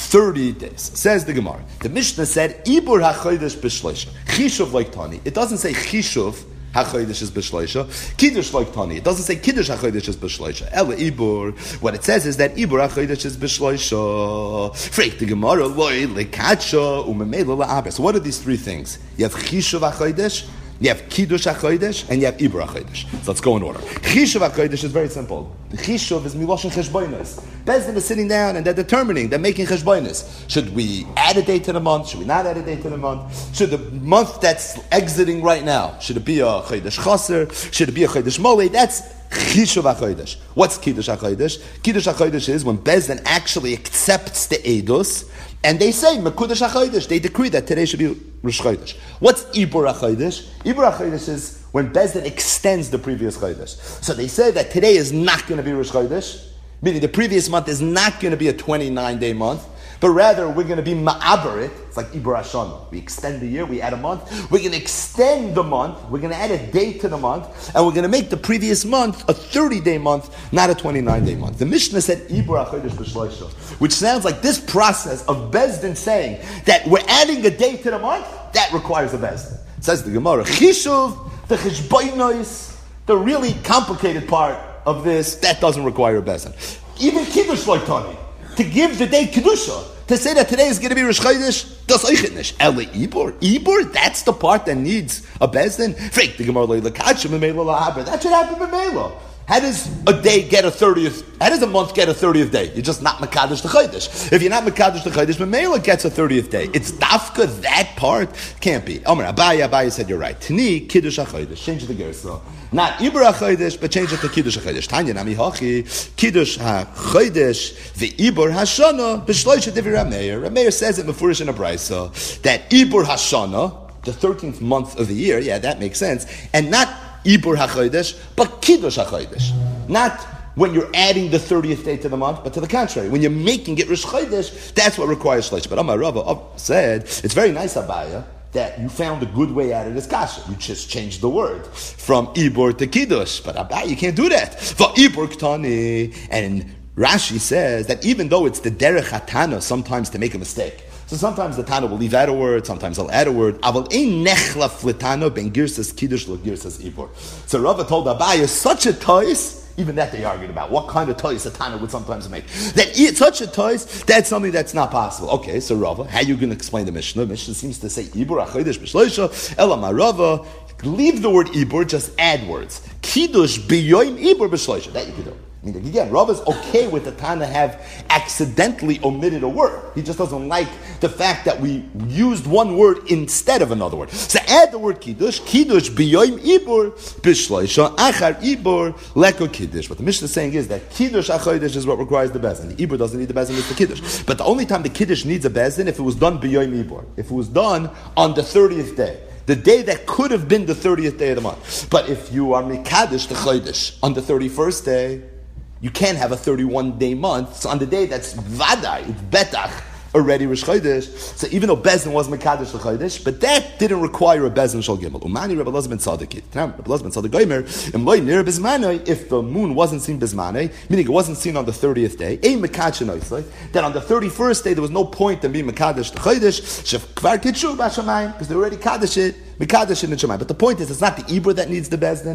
30 days. Says the Gemara. The Mishnah said, Ibur HaChodesh B'Shloisha. Chishuv like Tani. It doesn't say Chishuv HaChodesh is B'Shloisha. Kiddush like Tani. It doesn't say Kiddush HaChodesh is B'Shloisha. Ela Ibur. What it says is that Ibur HaChodesh is B'Shloisha. Freik the Gemara, Loi Lekatsha, Umemela La'abes. So what are these three things? You have Chishuv HaChodesh, you have Kiddush HaChodesh, and you have Ibur HaChodesh. So let's go in order. Chishuv HaChodesh is very simple. The Chishuv is Miloshen Cheshboinus. Beis Din is sitting down and they're determining, they're making Cheshboinus. Should we add a date to the month? Should we not add a date to the month? Should the month that's exiting right now, should it be a Chodesh Chaser? Should it be a Chodesh Mole? That's Chishuv HaChodesh. What's Kiddush HaChodesh? Kiddush HaChodesh is when Beis Din actually accepts the Eidos, and they say, Mekudesh HaChodesh, they decree that today should be Rosh Chodesh. What's Ibur HaChodesh? Ibur HaChodesh is when Beis Din extends the previous Chodesh. So they say that today is not going to be Rosh Chodesh, meaning the previous month is not going to be a 29-day month, but rather we're going to be Ma'aber it. It's like Ibur HaShana. We extend the year, we add a month. We're going to extend the month, we're going to add a date to the month, and we're going to make the previous month a 30-day month, not a 29-day month. The Mishnah said Ibur HaChodesh B'Shloisha, which sounds like this process of Beis Din saying that we're adding a date to the month, that requires a Beis Din. It says the Gemara, Chishuv, the Cheshbonos, the really complicated part of this, that doesn't require a Beis Din. Even Kiddush like Tani, to give the day Kiddusha, to say that today is going to be Rosh Chodesh, das eichet nicht. Ele Ibur, Ibur, that's the part that needs a Beis Din. Freik the Gemara lekatcha b'meila lahaber. That should happen b'meila. How does a day get a 30th? How does a month get a 30th day? You're just not Mekadosh the Chodesh. If you're not Mekadosh the Chodesh, b'meila gets a 30th day. It's dafka, that part can't be. Omer Abaye said you're right. Tani Kiddush HaChodesh. Change the gersa. Not Ibur HaChodesh, but change it to Kiddush HaChodesh. Tanya Nami Hachi, Kiddush HaChodesh, the Ibur HaShana, B'Shloisha Divi Rameir. Rameir says it Mefurish in a Brisa, that Ibur HaShana, the 13th month of the year, yeah, that makes sense, and not Ibur HaChodesh, but Kiddush HaChodesh. Not when you're adding the 30th day to the month, but to the contrary, when you're making it Rosh Chodesh, that's what requires Shloisha. But Amar Rava said, it's very nice, Abaya, that you found a good way out of this kasha. You just changed the word from Ibur to Kiddush. But Abba, you can't do that. For Ibur Ktani. And Rashi says that even though it's the Derech HaTana sometimes to make a mistake. So sometimes the Tana will leave out a word, sometimes he'll add a word. Aval ein nechlaf l'Tana ben girsas Kiddush l'girsas Ibur. So Rava told Abba, such a toys. Even that they argued about. What kind of toys a Tana would sometimes make. That such a toys, that's something that's not possible. Okay, so Rava, how are you going to explain the Mishnah? Mishnah seems to say, Ibur HaChodesh B'Shloisha, Ela Ma Rava, leave the word Ibur, just add words. Kiddush B'Yoim Ibur B'Shloisha. That you can do. I mean, again, Rava's okay with the Tana have accidentally omitted a word. He just doesn't like the fact that we used one word instead of another word. So add the word Kiddush B'Yoim Ibur B'Shloisha Achar Ibur Leko Kiddush. What the Mishnah is saying is that Kiddush HaChodesh is what requires the Beis Din. The Ibur doesn't need the Beis Din, it's the Kiddush. But the only time the Kiddush needs a Beis Din if it was done B'Yoim Ibur. If it was done on the 30th day. The day that could have been the 30th day of the month. But if you are Mikadosh the Chodesh on the 31st day, you can't have a 31-day month. So on the day that's Vadai, it's Betach, already Rosh Chodesh. So even though Beis Din was Mekadosh the Chodesh, but that didn't require a Beis Din Shal Gimel. Umani Rebbe Elazar ben Tzaddik. Now, Rebbe Elazar ben Tzaddik Gomer, Imloi Nir Bismanei, if the moon wasn't seen Bismanei, meaning it wasn't seen on the 30th day, Ein Mekadosh Noisai, then on the 31st day there was no point in being Mekadosh the Chodesh, Shef Kvar Kitshu Bashamayim, because they already Kaddish it, Mekadosh in the Shemayim. But the point is, it's not the Ibur that needs the Beis Din,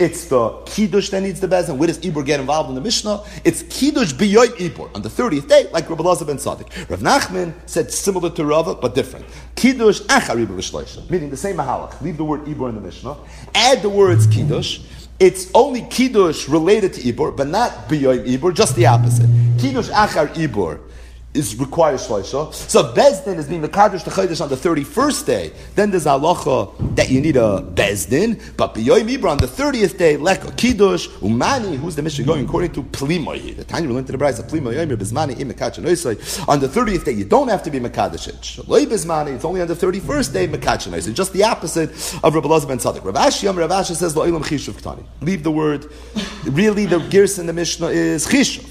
it's the Kiddush that needs the Bezdin. Where does Ibor get involved in the Mishnah? It's Kiddush b'yoy Ibor, on the 30th day, like Rabbi Elazar ben Tzaddik. Rav Nachman said similar to Rava, but different. Kiddush achar Ibor v'shleisha, meaning the same mahalach. Leave the word Ibor in the Mishnah. Add the words Kiddush. It's only Kiddush related to Ibor, but not b'yoy Ibor, just the opposite. Kiddush achar Ibor requires shloisha. So Bezdin is being mekadosh the chodesh on the 31st day. Then there's halacha that you need a Bezdin, but b'yoyim ibra on the 30th day, leka kiddush umani. Who's the mission going according to plimoy? The time you learn to the brayz plimoy yomer bezmani im mekachanoisay. On the 30th day, you don't have to be mekadosh it. Shaloi bezmani. It's only on the 31st day mekachanoisay. Just the opposite of Rabbi Elazar ben Tzaddik. Rav Ashi says lo ilam chishuv ktani. Leave the word. Really, the gears in the Mishnah is chishuv.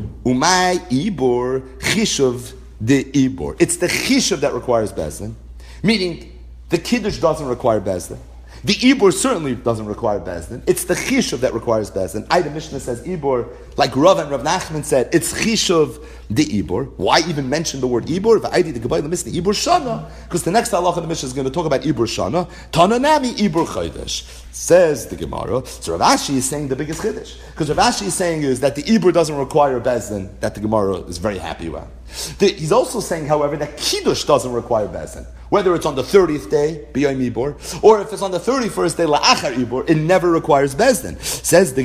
Umay ibor chishuv de ibor. It's the chishuv that requires bezdin, meaning the kiddush doesn't require bezdin. The ibor certainly doesn't require bezdin. It's the chishuv that requires bezdin. The Mishnah says ibor, like Rav and Rav Nachman said, it's chishuv de ibor. Why even mention the word ibor? Ibor shana, because the next halacha of the Mishnah is going to talk about ibor shana. Tananami ibor chodesh. Says the Gemara. So Rav Ashi is saying the biggest chiddush, because Rav Ashi is saying is that the ibor doesn't require bezdin. That the Gemara is very happy about. He's also saying, however, that kiddush doesn't require bezdin. Whether it's on the 30th day, b'yom ibor, or if it's on the 31st day, la'achar ibor, it never requires bezdin. Says the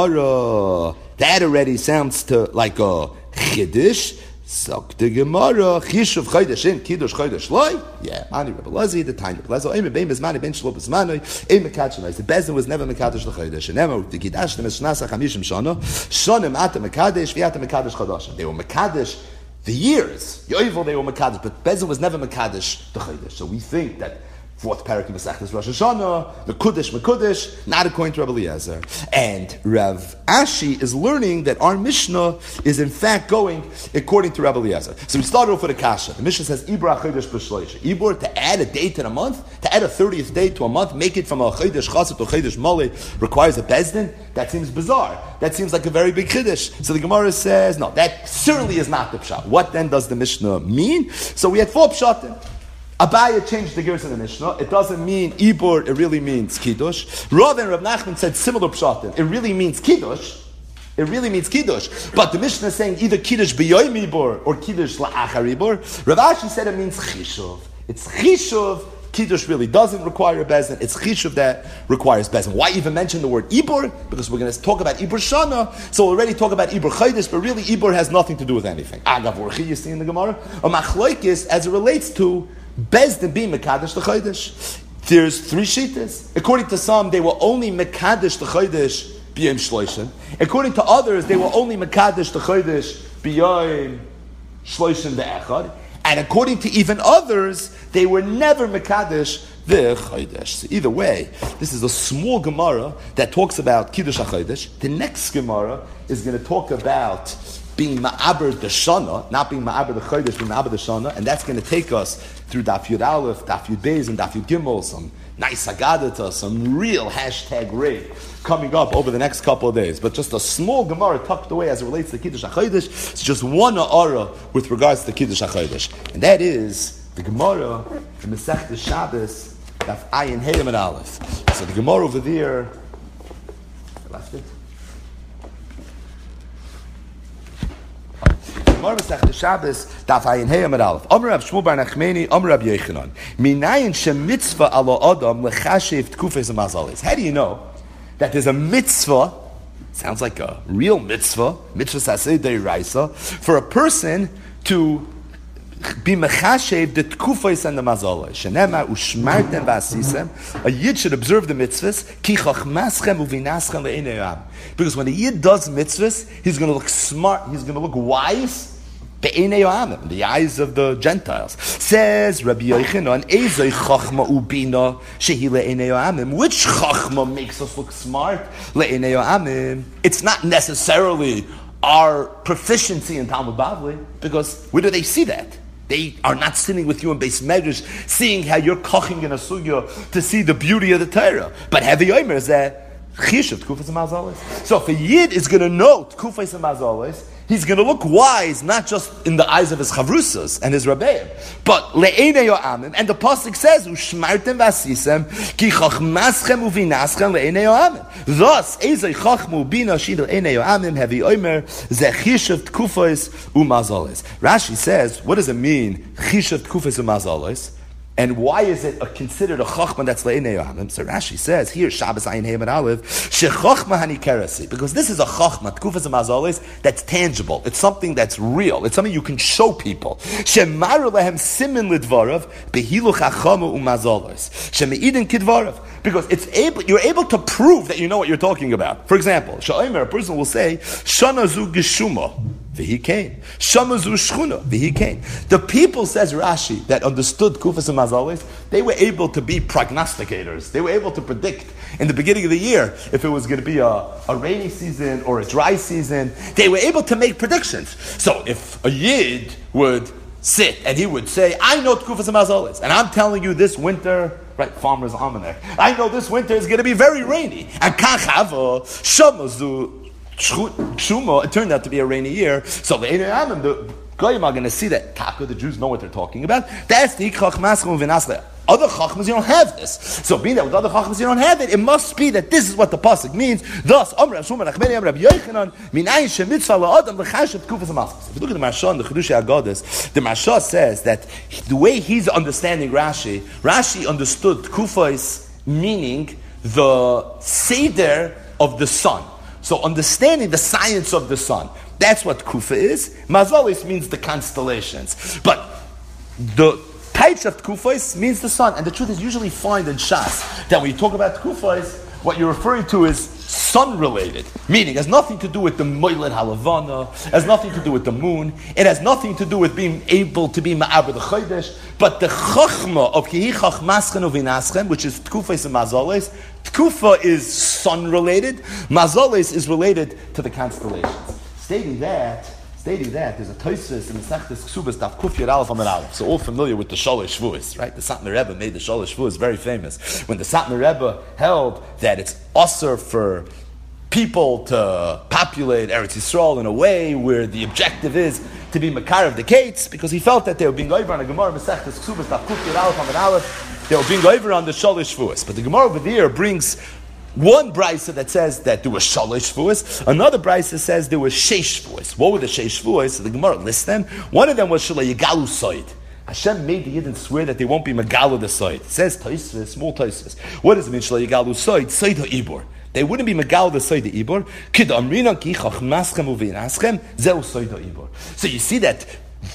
Gemara, that already sounds to like a chiddush. So the Gemara, chishuv chodesh in kiddush chodesh loy. Yeah, mani Rebbe Lazi, the time Rebbe Lazi. Eime bein bezmani ben shlo bezmani. Eime mekadosh. The bezdin was never mekadosh lechodesh. And Emma the kiddush the meshnasa chamishim shana. Shanim ata mekadosh v'ata mekadosh chodesh. They were mekadosh the years. Yovel they were mekadosh, but bezdin was never mekadosh the chodesh. So we think that fourth parak of Masechtas Rosh Hashanah, the Mekudesh, not according to Rabbi Eliezer. And Rav Ashi is learning that our Mishnah is in fact going according to Rabbi Eliezer. So we started off with a kasha. The Mishnah says, Ibra Chodesh B'Shloisha. Ibor, to add a day to a month, to add a 30th day to a month, make it from a Chodesh Chassid to Chodesh Mole, requires a Bezdin? That seems bizarre. That seems like a very big Chiddush. So the Gemara says, no, that certainly is not the Pshat. What then does the Mishnah mean? So we had 4 Pshatim. Abaya changed the gears in the Mishnah. It doesn't mean Ibor, it really means Kiddush. Rav and Rav Nachman said similar pshatim. It really means Kiddush. It really means Kiddush. But the Mishnah is saying either Kiddush b'yoyim Ibor or Kiddush la'achar Ibor. Rav Ashi said it means Chishuv. It's Chishuv. Kiddush really doesn't require a Bezdin. It's Chishuv that requires Bezdin. Why even mention the word Ibor? Because we're going to talk about Ibor Shana. So we'll already talk about Ibor Chodesh, but really Ibor has nothing to do with anything. Agav Orchi, you see in the Gemara. A Machloikis, as it relates to Bezdin being Mekadosh the Chodesh. There's 3 shittas. According to some, they were only Mekadosh the Chodesh b'yom shloishin. According to others, they were only Mekadosh the Chodesh b'yom shloishin de'echad. And according to even others, they were never Mekadosh the Chodesh. So either way, this is a small Gemara that talks about Kiddush HaChodesh. The next Gemara is going to talk about being Ma'aber the Shana, not being Ma'aber the Chodesh, being Ma'aber the Shana, and that's going to take us through Daf Yud Aleph, Daf Yud Beis, and Daf Yud Gimel, some nice Agadata, some real hashtag raid coming up over the next couple of days. But just a small Gemara tucked away as it relates to Kiddush HaChodesh. It's just one Ha'ara with regards to Kiddush HaChodesh. And that is the Gemara in Masechtas Shabbos, Daf Ayin Hey Amud Aleph. So the Gemara over there, I left it. Gemara Masechtas Shabbos, Daf Ayin Hey Amud Aleph. Amar Rav Shmuel bar Nachmani, Amar Rav Yochanan. Minayin shemitzvah ala adam lechashev tkufes hamazalis. How do you know that there's a mitzvah? Sounds like a real mitzvah. Mitzvah saseh deiraisa for a person to be mechashev the tkufes and the mazalis. Shenema ushmartem v'asisem. A yid should observe the mitzvahs ki chachmaschem uvinaschem le'inei ha'am. Because when a yid does mitzvahs, he's going to look smart. He's going to look wise. In the eyes of the Gentiles. Says Rabbi Yochanan, Ezoi chachma ubina shehi le'inei ha'amim. Which chachma makes us look smart? Le'inei ha'amim. It's not necessarily our proficiency in Talmud Bavli, because where do they see that? They are not sitting with you in Beis Medrash, seeing how you're koching in a sugya to see the beauty of the Torah. But Heavy Omer is that Chish of Tkufas and Mazalis. So if a Yid is going to know Tkufas and Mazalis, he's going to look wise, not just in the eyes of his chavrusas and his rabbeim, but le'enei yo'amim. And the pasuk says, "Ushmartem v'asisem ki chachmaschem uvinaschem le'enei yo'amim." Thus, ezay chachmu bina shidel enei yo'amim hevi omer ze chishav tkufos u'mazalos. Rashi says, what does it mean chishav tkufos u'mazalos? And why is it considered a chachma that's le'enei yo'amim? So Rashi says here, Shabbos Ayin Hey Aleph, shechachma hanikerasi, because this is a chachma, tkufas amazolis, that's tangible. It's something that's real. It's something you can show people. Shemaru lehem simin lidvarav behilu chachama umazolis shemeidin kidvarav, because you're able to prove that you know what you're talking about. For example, sha'omer, a person will say shana zu geshuma. The people, says Rashi, that understood Kufas and Mazalis, they were able to be prognosticators. They were able to predict in the beginning of the year if it was going to be a rainy season or a dry season. They were able to make predictions. So if a Yid would sit and he would say, I know Kufas and Mazalis, and I'm telling you this winter, right, Farmer's Almanac, I know this winter is going to be very rainy. And Kachava, Shamazu, Shuma, it turned out to be a rainy year. So the Goyim are going to see that Taka, the Jews know what they're talking about. That's the Chachmaschum Vinasle. Other Chachmas, you don't have this. So being that with other Chachmas, you don't have it, it must be that this is what the pasuk means. Thus, if you look at the Marsha and the Chedushei Agados, the Marsha says that the way he's understanding Rashi understood Kufos meaning the Seder of the sun. So understanding the science of the sun, that's what Kufa is. Mazalis means the constellations. But the types of Kufais means the sun. And the truth is usually find in Shas that when you talk about Kufais, what you're referring to is sun-related. Meaning, it has nothing to do with the Moiled Halavana, it has nothing to do with the moon, it has nothing to do with being able to be Ma'aber the Chodesh, but the Chachma of Kihi Chachmaschen Uvinaschen, which is Tkufais and Mazalis. Tkufa is sun-related, Mazalis is related to the constellations. Stating that, there's a Tosfos in the Sechtes Ksubas Daf Kuf Yud Aleph Amud Aleph. So all familiar with the Shalosh Shavuos, right? The Satmar Rebbe made the Shalosh Shavuos very famous. When the Satmar Rebbe held that it's usher for people to populate Eretz Yisrael in a way where the objective is to be Makar of the Kates, because he felt that they were being over on a Gemara Masechtes Ksubas Daf Kuf Yud Aleph Amud Aleph. They were being over on the Shalosh Shavuos. But the Gemara over there brings one brisa that says that there was Shalosh Shavuos. Another brisa says there was Sheish Shavuos. What were the Sheish Shavuos? So the Gemara lists them. One of them was Shalai Yigalu Soid. Hashem made the Yidden swear that they won't be Magalu the Soid. It says Tosfos, small Tosfos. What does it mean Shalai Yigalu Soid? Soid HaIbor. They wouldn't be Magalu the Soid HaIbor. Kid Amrina ki chachmaschem uvinaschem zeu Soid HaIbor. So you see that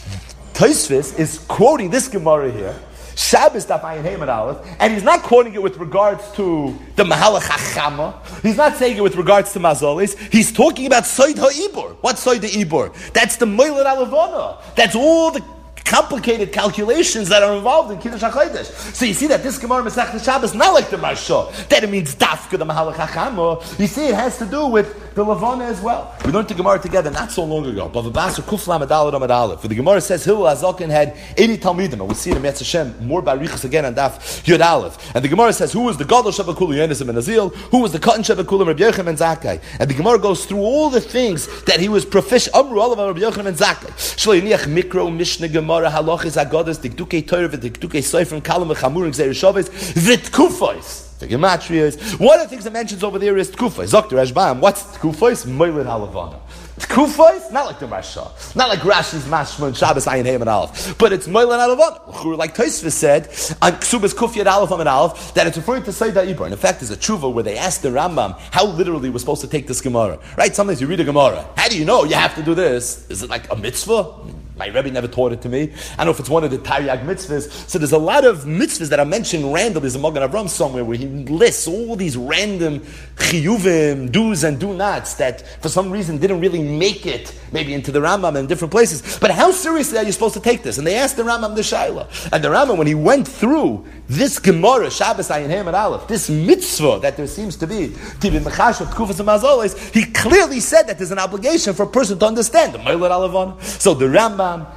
Tosfos is quoting this Gemara here, Shabbos Daf Ayin Hey Amud Aleph, and he's not quoting it with regards to the Mahalach HaChama. He's not saying it with regards to Mazalis. He's talking about Soid HaIbor. What's Soid HaIbor? That's the Moiled Alavana. That's all the complicated calculations that are involved in Kiddush HaChodesh. So you see that this Gemara Masechtas Shabbos not like the Marsha, that it means Dafka the Mahalach HaChama. You see, it has to do with the Lavana as well. We learned the Gemara together not so long ago. Bava Basra Kuf Lamed Aleph Amud Aleph. The Gemara says Hillel HaZaken had 80 Talmidim, and we'll see it in Metz Hashem more by Riches again on Daf Yud Aleph. And the Gemara says who was the Gadol Shabakulu Yonasim and Azil, who was the Katan Shabakulu Rabbi Yochanan and Zakkai. And the Gemara goes through all the things that he was proficient. Amru Olav Rabbi Yochanan and Zakkai. Shlo Yiniach Mikro Mishnah Gemara Halachis Agadas Dikduke Torah Dikduke Soifrim Kalam Chamurim Gzeir Shabbos Vitkufos. The Gematrias. One of the things that mentions over there is Tkufos. Dr. Rashbam, what's Tkufos? Moiled Halavana. Tkufos, not like the Marsha, not like Rashi's Mashma and Shabbos Ayin Hey Amud Aleph, but it's Moiled Halavana. Like Tosfos said on Ksubas Kuf Yud Aleph Amud Aleph, that it's referring to Soid HaIbor. And in fact, there's a tshuva where they asked the Rambam how literally we're supposed to take this Gemara. Right? Sometimes you read a Gemara. How do you know you have to do this? Is it like a mitzvah? My Rebbe never taught it to me. I don't know if it's one of the Taryag mitzvahs. So there's a lot of mitzvahs that are mentioned randomly. There's a Magen Avram somewhere where he lists all these random chiyuvim, do's and do-nots that for some reason didn't really make it maybe into the Rambam in different places. But how seriously are you supposed to take this? And they asked the Rambam the Shaila. And the Rambam, when he went through this Gemara, Shabbos Ayin Hey Amud Aleph, this mitzvah that there seems to be Mechash of Tkufas and Mazalis, he clearly said that there's an obligation for a person to understand the Moiled Alavana. So the Rambam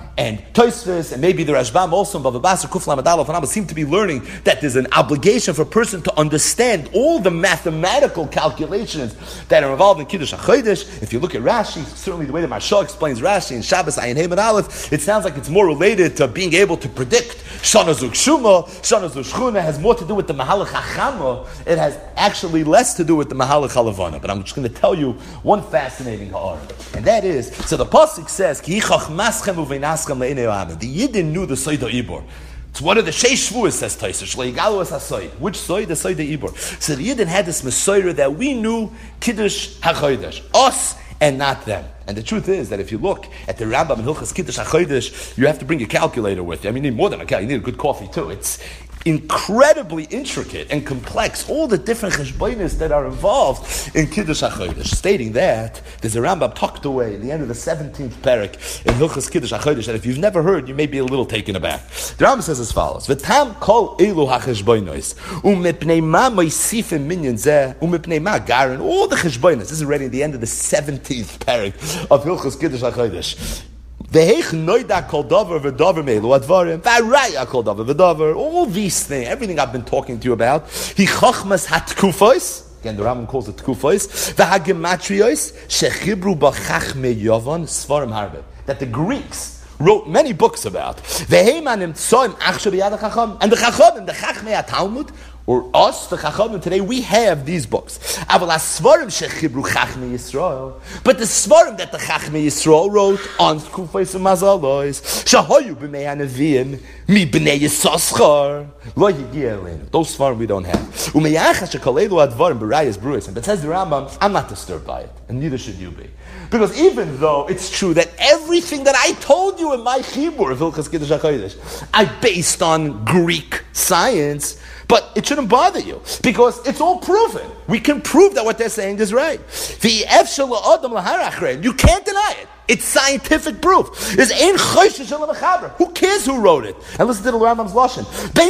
and Tosfos, and maybe the Rashbam also in Bava Basra, Kuf Lamed Aleph and Abba seem to be learning that there's an obligation for a person to understand all the mathematical calculations that are involved in Kiddush HaChodesh. If you look at Rashi, certainly the way that Maharsha explains Rashi in Shabbos Ayin Hey Med Aleph, it sounds like it's more related to being able to predict Shana Zug Shuma, Shana Zug Shchuna has more to do with the Mahalach HaChama. It has actually less to do with the Mahalach HaLevana. But I'm just going to tell you one fascinating ha'ara. And that is, so the Pasuk says, Ki chachmaschem uveinaschem le'inei ha'amim. The Yidden knew the Soida Ibor. It's one of the Sheish Shvuos, says Taisus. Shleigalu es hasoid. Which Soid? The Soida Ibor. So the Yidden had this Mesorah that we knew Kiddush HaChodesh. Us and not them. And the truth is that if you look at the Rambam in Hilchas Kiddush HaChodesh, you have to bring a calculator with you. I mean, you need more than a calculator. You need a good coffee too. It's incredibly intricate and complex, all the different cheshbonos that are involved in Kiddush HaChodesh. Stating that, there's a Rambam tucked away in the end of the 17th parak in Hilchas Kiddush HaChodesh that if you've never heard, you may be a little taken aback. The Rambam says as follows, V'tam kol elu ha-cheshbonos, u'mipnei ma moisifim minyan zeh, u'mipnei ma garin, all the cheshbonos. This is already at the end of the 17th parak of Hilchas Kiddush HaChodesh. All these things, everything I've been talking to you about, again, the Rambam calls it tkufos, that the Greeks wrote many books about. And the Chachmei Talmud, or us, the Chachamim today, we have these books. But the Svarim that the Chachmei Yisrael wrote on Tkufos and Mazalois, Shahoyu b'mei hanavim mi b'nei Yissaschar lo yigia elenu. Those Svarim we don't have. Umeyachash shekalelu advarim b'rayas bruis. But says the Rambam, I'm not disturbed by it, and neither should you be. Because even though it's true that everything that I told you in my Chibur of Hilchas Kiddush HaChodesh, I based on Greek science, but it shouldn't bother you, because it's all proven. We can prove that what they're saying is right. You can't deny it. It's scientific proof. Who cares who wrote it? And listen to the Rambam's Lashon.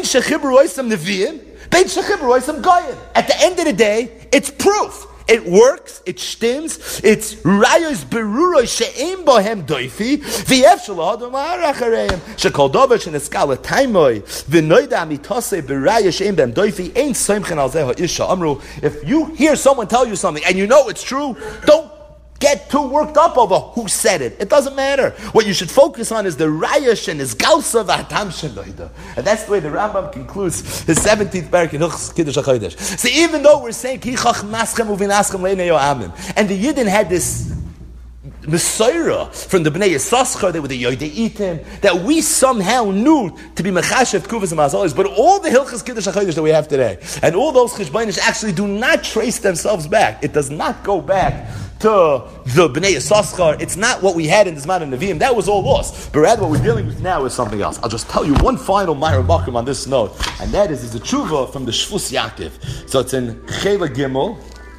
At the end of the day, it's proof. It works, it stims, it's rayos beruroi she'em bohem doifi, v'yef shalahadon la'arach she'kol dover she'neskala taimoi, v'noida amitase berayos she'em bohem doifi, ein soimchen al zeh ha'isha amru. If you hear someone tell you something and you know it's true, don't get too worked up over who said it. It doesn't matter. What you should focus on is the rayash and his galsa v'hatam shenoida. And that's the way the Rambam concludes his 17th parak in Hilchos Kiddush HaChodesh. So even though we're saying ki chachmaschem uvinaschem le'nei yo'amim, and the Yidden had this Mesorah from the Bnei Yissaschar, they were the Yode'itim, that we somehow knew to be Mechashev Kufas and Mazalis, but all the Hilchas Kiddush HaChodesh that we have today, and all those Cheshbonish actually do not trace themselves back. It does not go back to the Bnei Yissaschar. It's not what we had in the Zman and Nevi'im. That was all lost. But rather what we're dealing with now is something else. I'll just tell you one final Ma'ir Bakum on this note, and that is the tshuva from the Shvus Yaakov. So it's in Chela Gimel,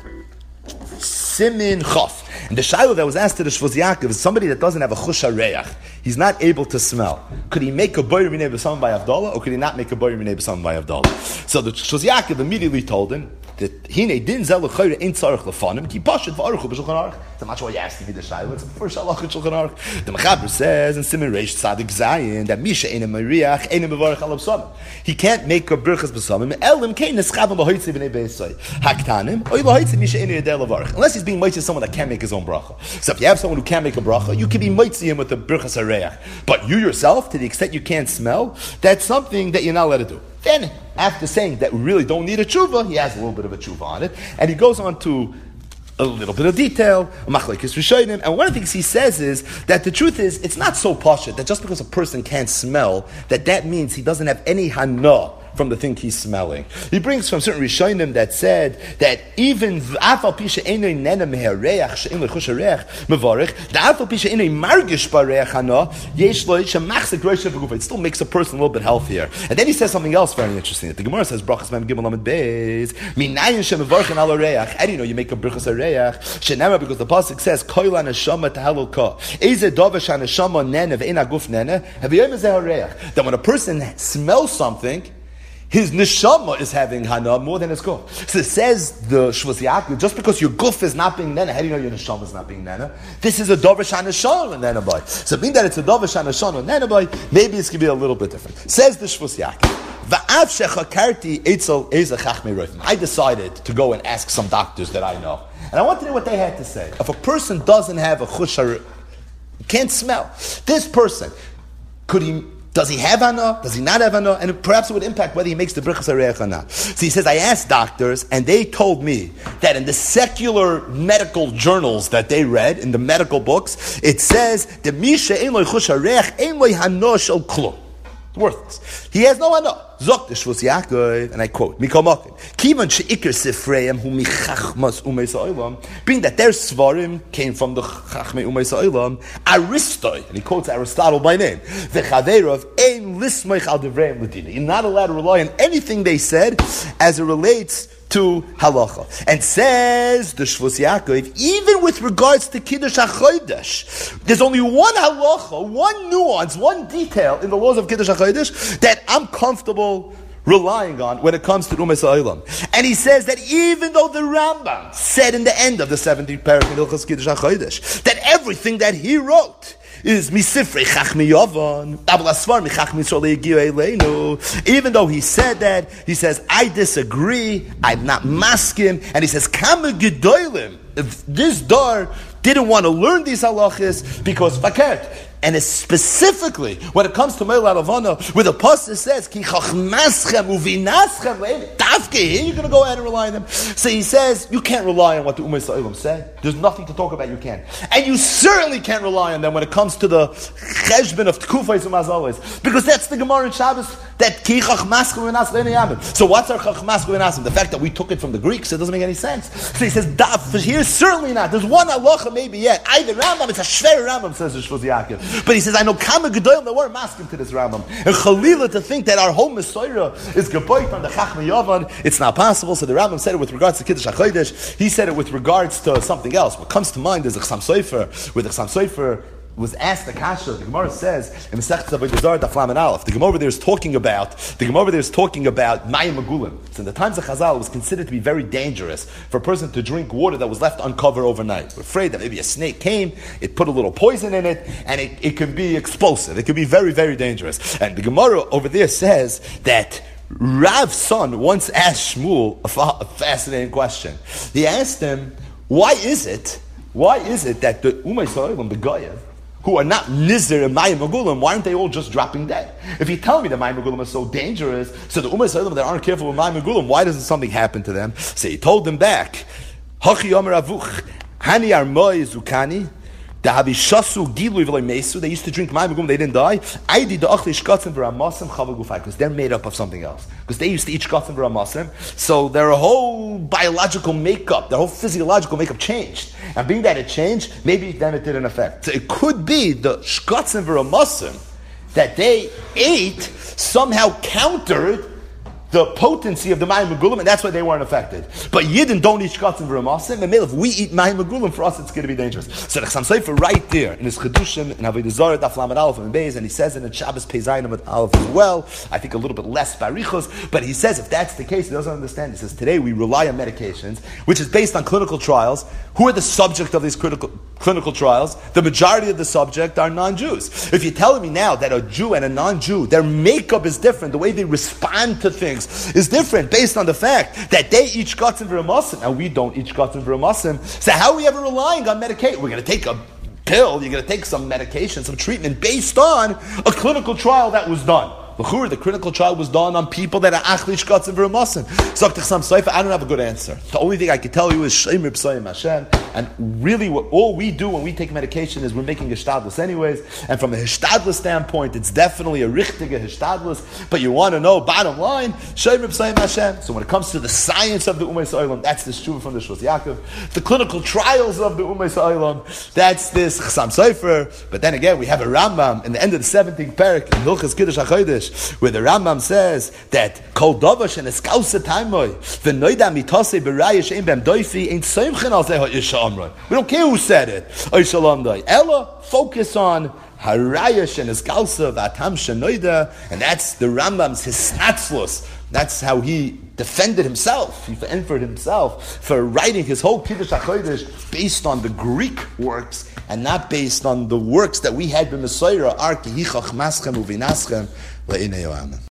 Simin Chof. And the Shiloh that was asked to the Shvus Yaakov is somebody that doesn't have a Chush HaReach. He's not able to smell. Could he make a Boyer Minei B'Samim by Avdallah, or could he not make a Boyer Minei B'Samim by Avdallah? So the Shvus Yaakov immediately told him that Hine din zel l'chayre ein tzarech lefanim ki pashet v'aruchu b'Shulchan Aruch. So much why you asked me the Shiloh. It's the first halach in Shulchan Aruch. The Mechaber says in Siman Reish Tzadik Zayin that Misha ein Mariach ein Mevarach al B'Samim. He can't make a Birchas B'Samim elim kein neschavim b'hoitzi b'nei Beisai haktanim oy b'hoitzi Misha ein yedei levarach. Unless he's being moitzi someone that can't make his own bracha. So if you have someone who can't make a bracha, you can be moitzi him with the Birchas HaReach. But you yourself, to the extent you can't smell, that's something that you're not allowed to do. Then, after saying that we really don't need a tshuva, he has a little bit of a tshuva on it, and he goes on to a little bit of detail, and one of the things he says is that the truth is, it's not so pashut that just because a person can't smell, that means he doesn't have any hana from the thing he's smelling. He brings from certain Rishonim that said that even afal pisha enoi nena mehareach she'en lechush hareach mevarich, the afal pisha enoi margish bareach hana yesh lo shemachzik rosh v'gufa. It still makes a person a little bit healthier. And then he says something else very interesting. The Gemara says brachas mem gimel lamed beis minayin shemevarchin al hareach. How do you know you make a brachas hareach? Shenema, because the pasuk says koil haneshama tahalul ka eze dovesh haneshama nena ve'en aguf nena haviyom ezeh hareach. That when a person smells something, his neshama is having hana more than his guf. So it says the Shvus Yaakov, just because your guf is not being nana, how do you know your neshama is not being nana? This is a dover shanashon and nana boy. So being that it's a dover shanashon and nana boy, maybe it's going to be a little bit different. Says the Shvus Yaakov. I decided to go and ask some doctors that I know. And I want to know what they had to say. If a person doesn't have a chushar, can't smell, this person, does he have hana? Does he not have hana? And perhaps it would impact whether he makes the brichas hareich or not. So he says, I asked doctors, and they told me that in the secular medical journals that they read, in the medical books, it says, the misha ein loy chush hareich, ein loy hana shel klum. Worthless. He has no hana. Zok the Shvus Yaakov, and I quote, Mikomakin, Kivan she'ikr sifreim hu michachmas umeis ha'olam, being that their svarim came from the chachmei umeis ha'olam, Aristoi, and he quotes Aristotle by name, v'chaveirov ein lismoich al devreim l'dina. You're not allowed to rely on anything they said as it relates to halacha. And says the Shvus Yaakov, even with regards to Kiddush HaChodesh, there's only one halacha, one nuance, one detail in the laws of Kiddush HaChodesh that I'm comfortable relying on when it comes to Umes HaOlam. And he says that even though the Rambam said in the end of the 17th paragraph in Hilchos Kiddush HaChodesh that everything that he wrote is misifrei chachmi yavan, abel asvar michachmi yisrael yegiu eleinu. Even though he said that, he says, I disagree, I'm not maskim, and he says, kama gedolim, if this dar didn't want to learn these halachas because fakert. And it's specifically when it comes to Meil Alavana, where the pasuk says, Ki chachmaschem uvinaschem tafke, you're going to go ahead and rely on them. So he says, you can't rely on what the Ummah Sa'ilim say. There's nothing to talk about, you can't. And you certainly can't rely on them when it comes to the cheshbon of Tkufais Umazalais. Because that's the Gemara in Shabbos, that Ki chachmaschem uvinaschem yamim. So what's our chachmaschem uvinaschem? The fact that we took it from the Greeks, it doesn't make any sense. So he says, here certainly not. There's one halacha maybe yet. Either Rambam, it's a shver Rambam, says the Shvus Yaakov. But he says, I know Kama Gedolim that weren't masking to this Rambam. And Chalila to think that our whole Messiah is Geboy from the Chachma Yavan, it's not possible. So the Rambam said it with regards to Kiddush HaChodesh. He said it with regards to something else. What comes to mind is the Chassam Sofer, where the Chassam Sofer was asked the kasha. The Gemara says in Masechet Avodah Zarah Daf Lamed Aleph. The Gemara over there is talking about Mayim Magulim. So in the times of Chazal, it was considered to be very dangerous for a person to drink water that was left uncovered overnight. We're afraid that maybe a snake came, it put a little poison in it, and it could be explosive. It could be very, very dangerous. And the Gemara over there says that Rav's son once asked Shmuel a fascinating question. He asked him, why is it that the Umay Sa'olam, the Goyev, who are not Nizir and Mayim Magulim, why aren't they all just dropping dead? If you tell me that Mayim Magulim is so dangerous, so the Ummah Sa'ilim that aren't careful with Mayim Magulim, why doesn't something happen to them? So he told them back, Hachi Yomer Avuch, Hani Armoi Zukani, they used to drink Mayim Magulim, they didn't die. Because they're made up of something else. Because they used to eat shkatzim v'ramasim, so their whole biological makeup, their whole physiological makeup changed. And being that it changed, maybe then it didn't affect. So it could be the shkatzim v'ramasim that they ate somehow countered the potency of the Mayim Magulim, and that's why they weren't affected. But Yidden don't eat shkatzim v'ramasim, and if we eat Mayim Magulim, for us it's going to be dangerous. So the Chassam Sofer right there, in his Chedushim, in Avodah Zarah, Daf Lamed Aleph and Beis, and he says it in Shabbos Pei Zayin Amud Aleph as well, I think a little bit less barichos, but he says if that's the case, he doesn't understand. He says today we rely on medications, which is based on clinical trials. Who are the subject of these clinical trials? The majority of the subject are non-Jews. If you're telling me now that a Jew and a non-Jew, their makeup is different, the way they respond to things is different based on the fact that they eat shkatzim v'ramasim and we don't eat shkatzim v'ramasim. So how are we ever relying on medication? We're going to take a pill, you're going to take some medication, some treatment based on a clinical trial that was done. The clinical trial was done on people that are achli shkatzim v'ramasim. So I don't have a good answer. The only thing I can tell you is Shem Ribsayim Hashem. And really, all we do when we take medication is we're making a hishtadlus anyways. And from a hishtadlus standpoint, it's definitely a richtige hishtadlus. But you want to know, bottom line, Shem Ribsayim Hashem. So when it comes to the science of the Ummah Sa'ilim, that's the Shuvah from the Shvus Yaakov. The clinical trials of the Ummah Sa'ilim, that's this Chassam Sofer. But then again, we have a Rambam in the end of the 17th parak in Hilchos Kiddush HaChodesh, where the Rambam says that Kol Davash and Eskausa Taimoy v'noida mitase b'rayish ein b'em doifi ain't soimchen al zeha isha amroi. We don't care who said it. Ella, focus on Harayash and Eskausa v'atam shenoida, and that's the Rambam's hisnatzlus That's how he defended himself. He entered himself for writing his whole Kiddush HaChodesh based on the Greek works and not based on the works that we had b'Mesorah, our Kihichach Maschem Uvinaschem Le'inei Oamen.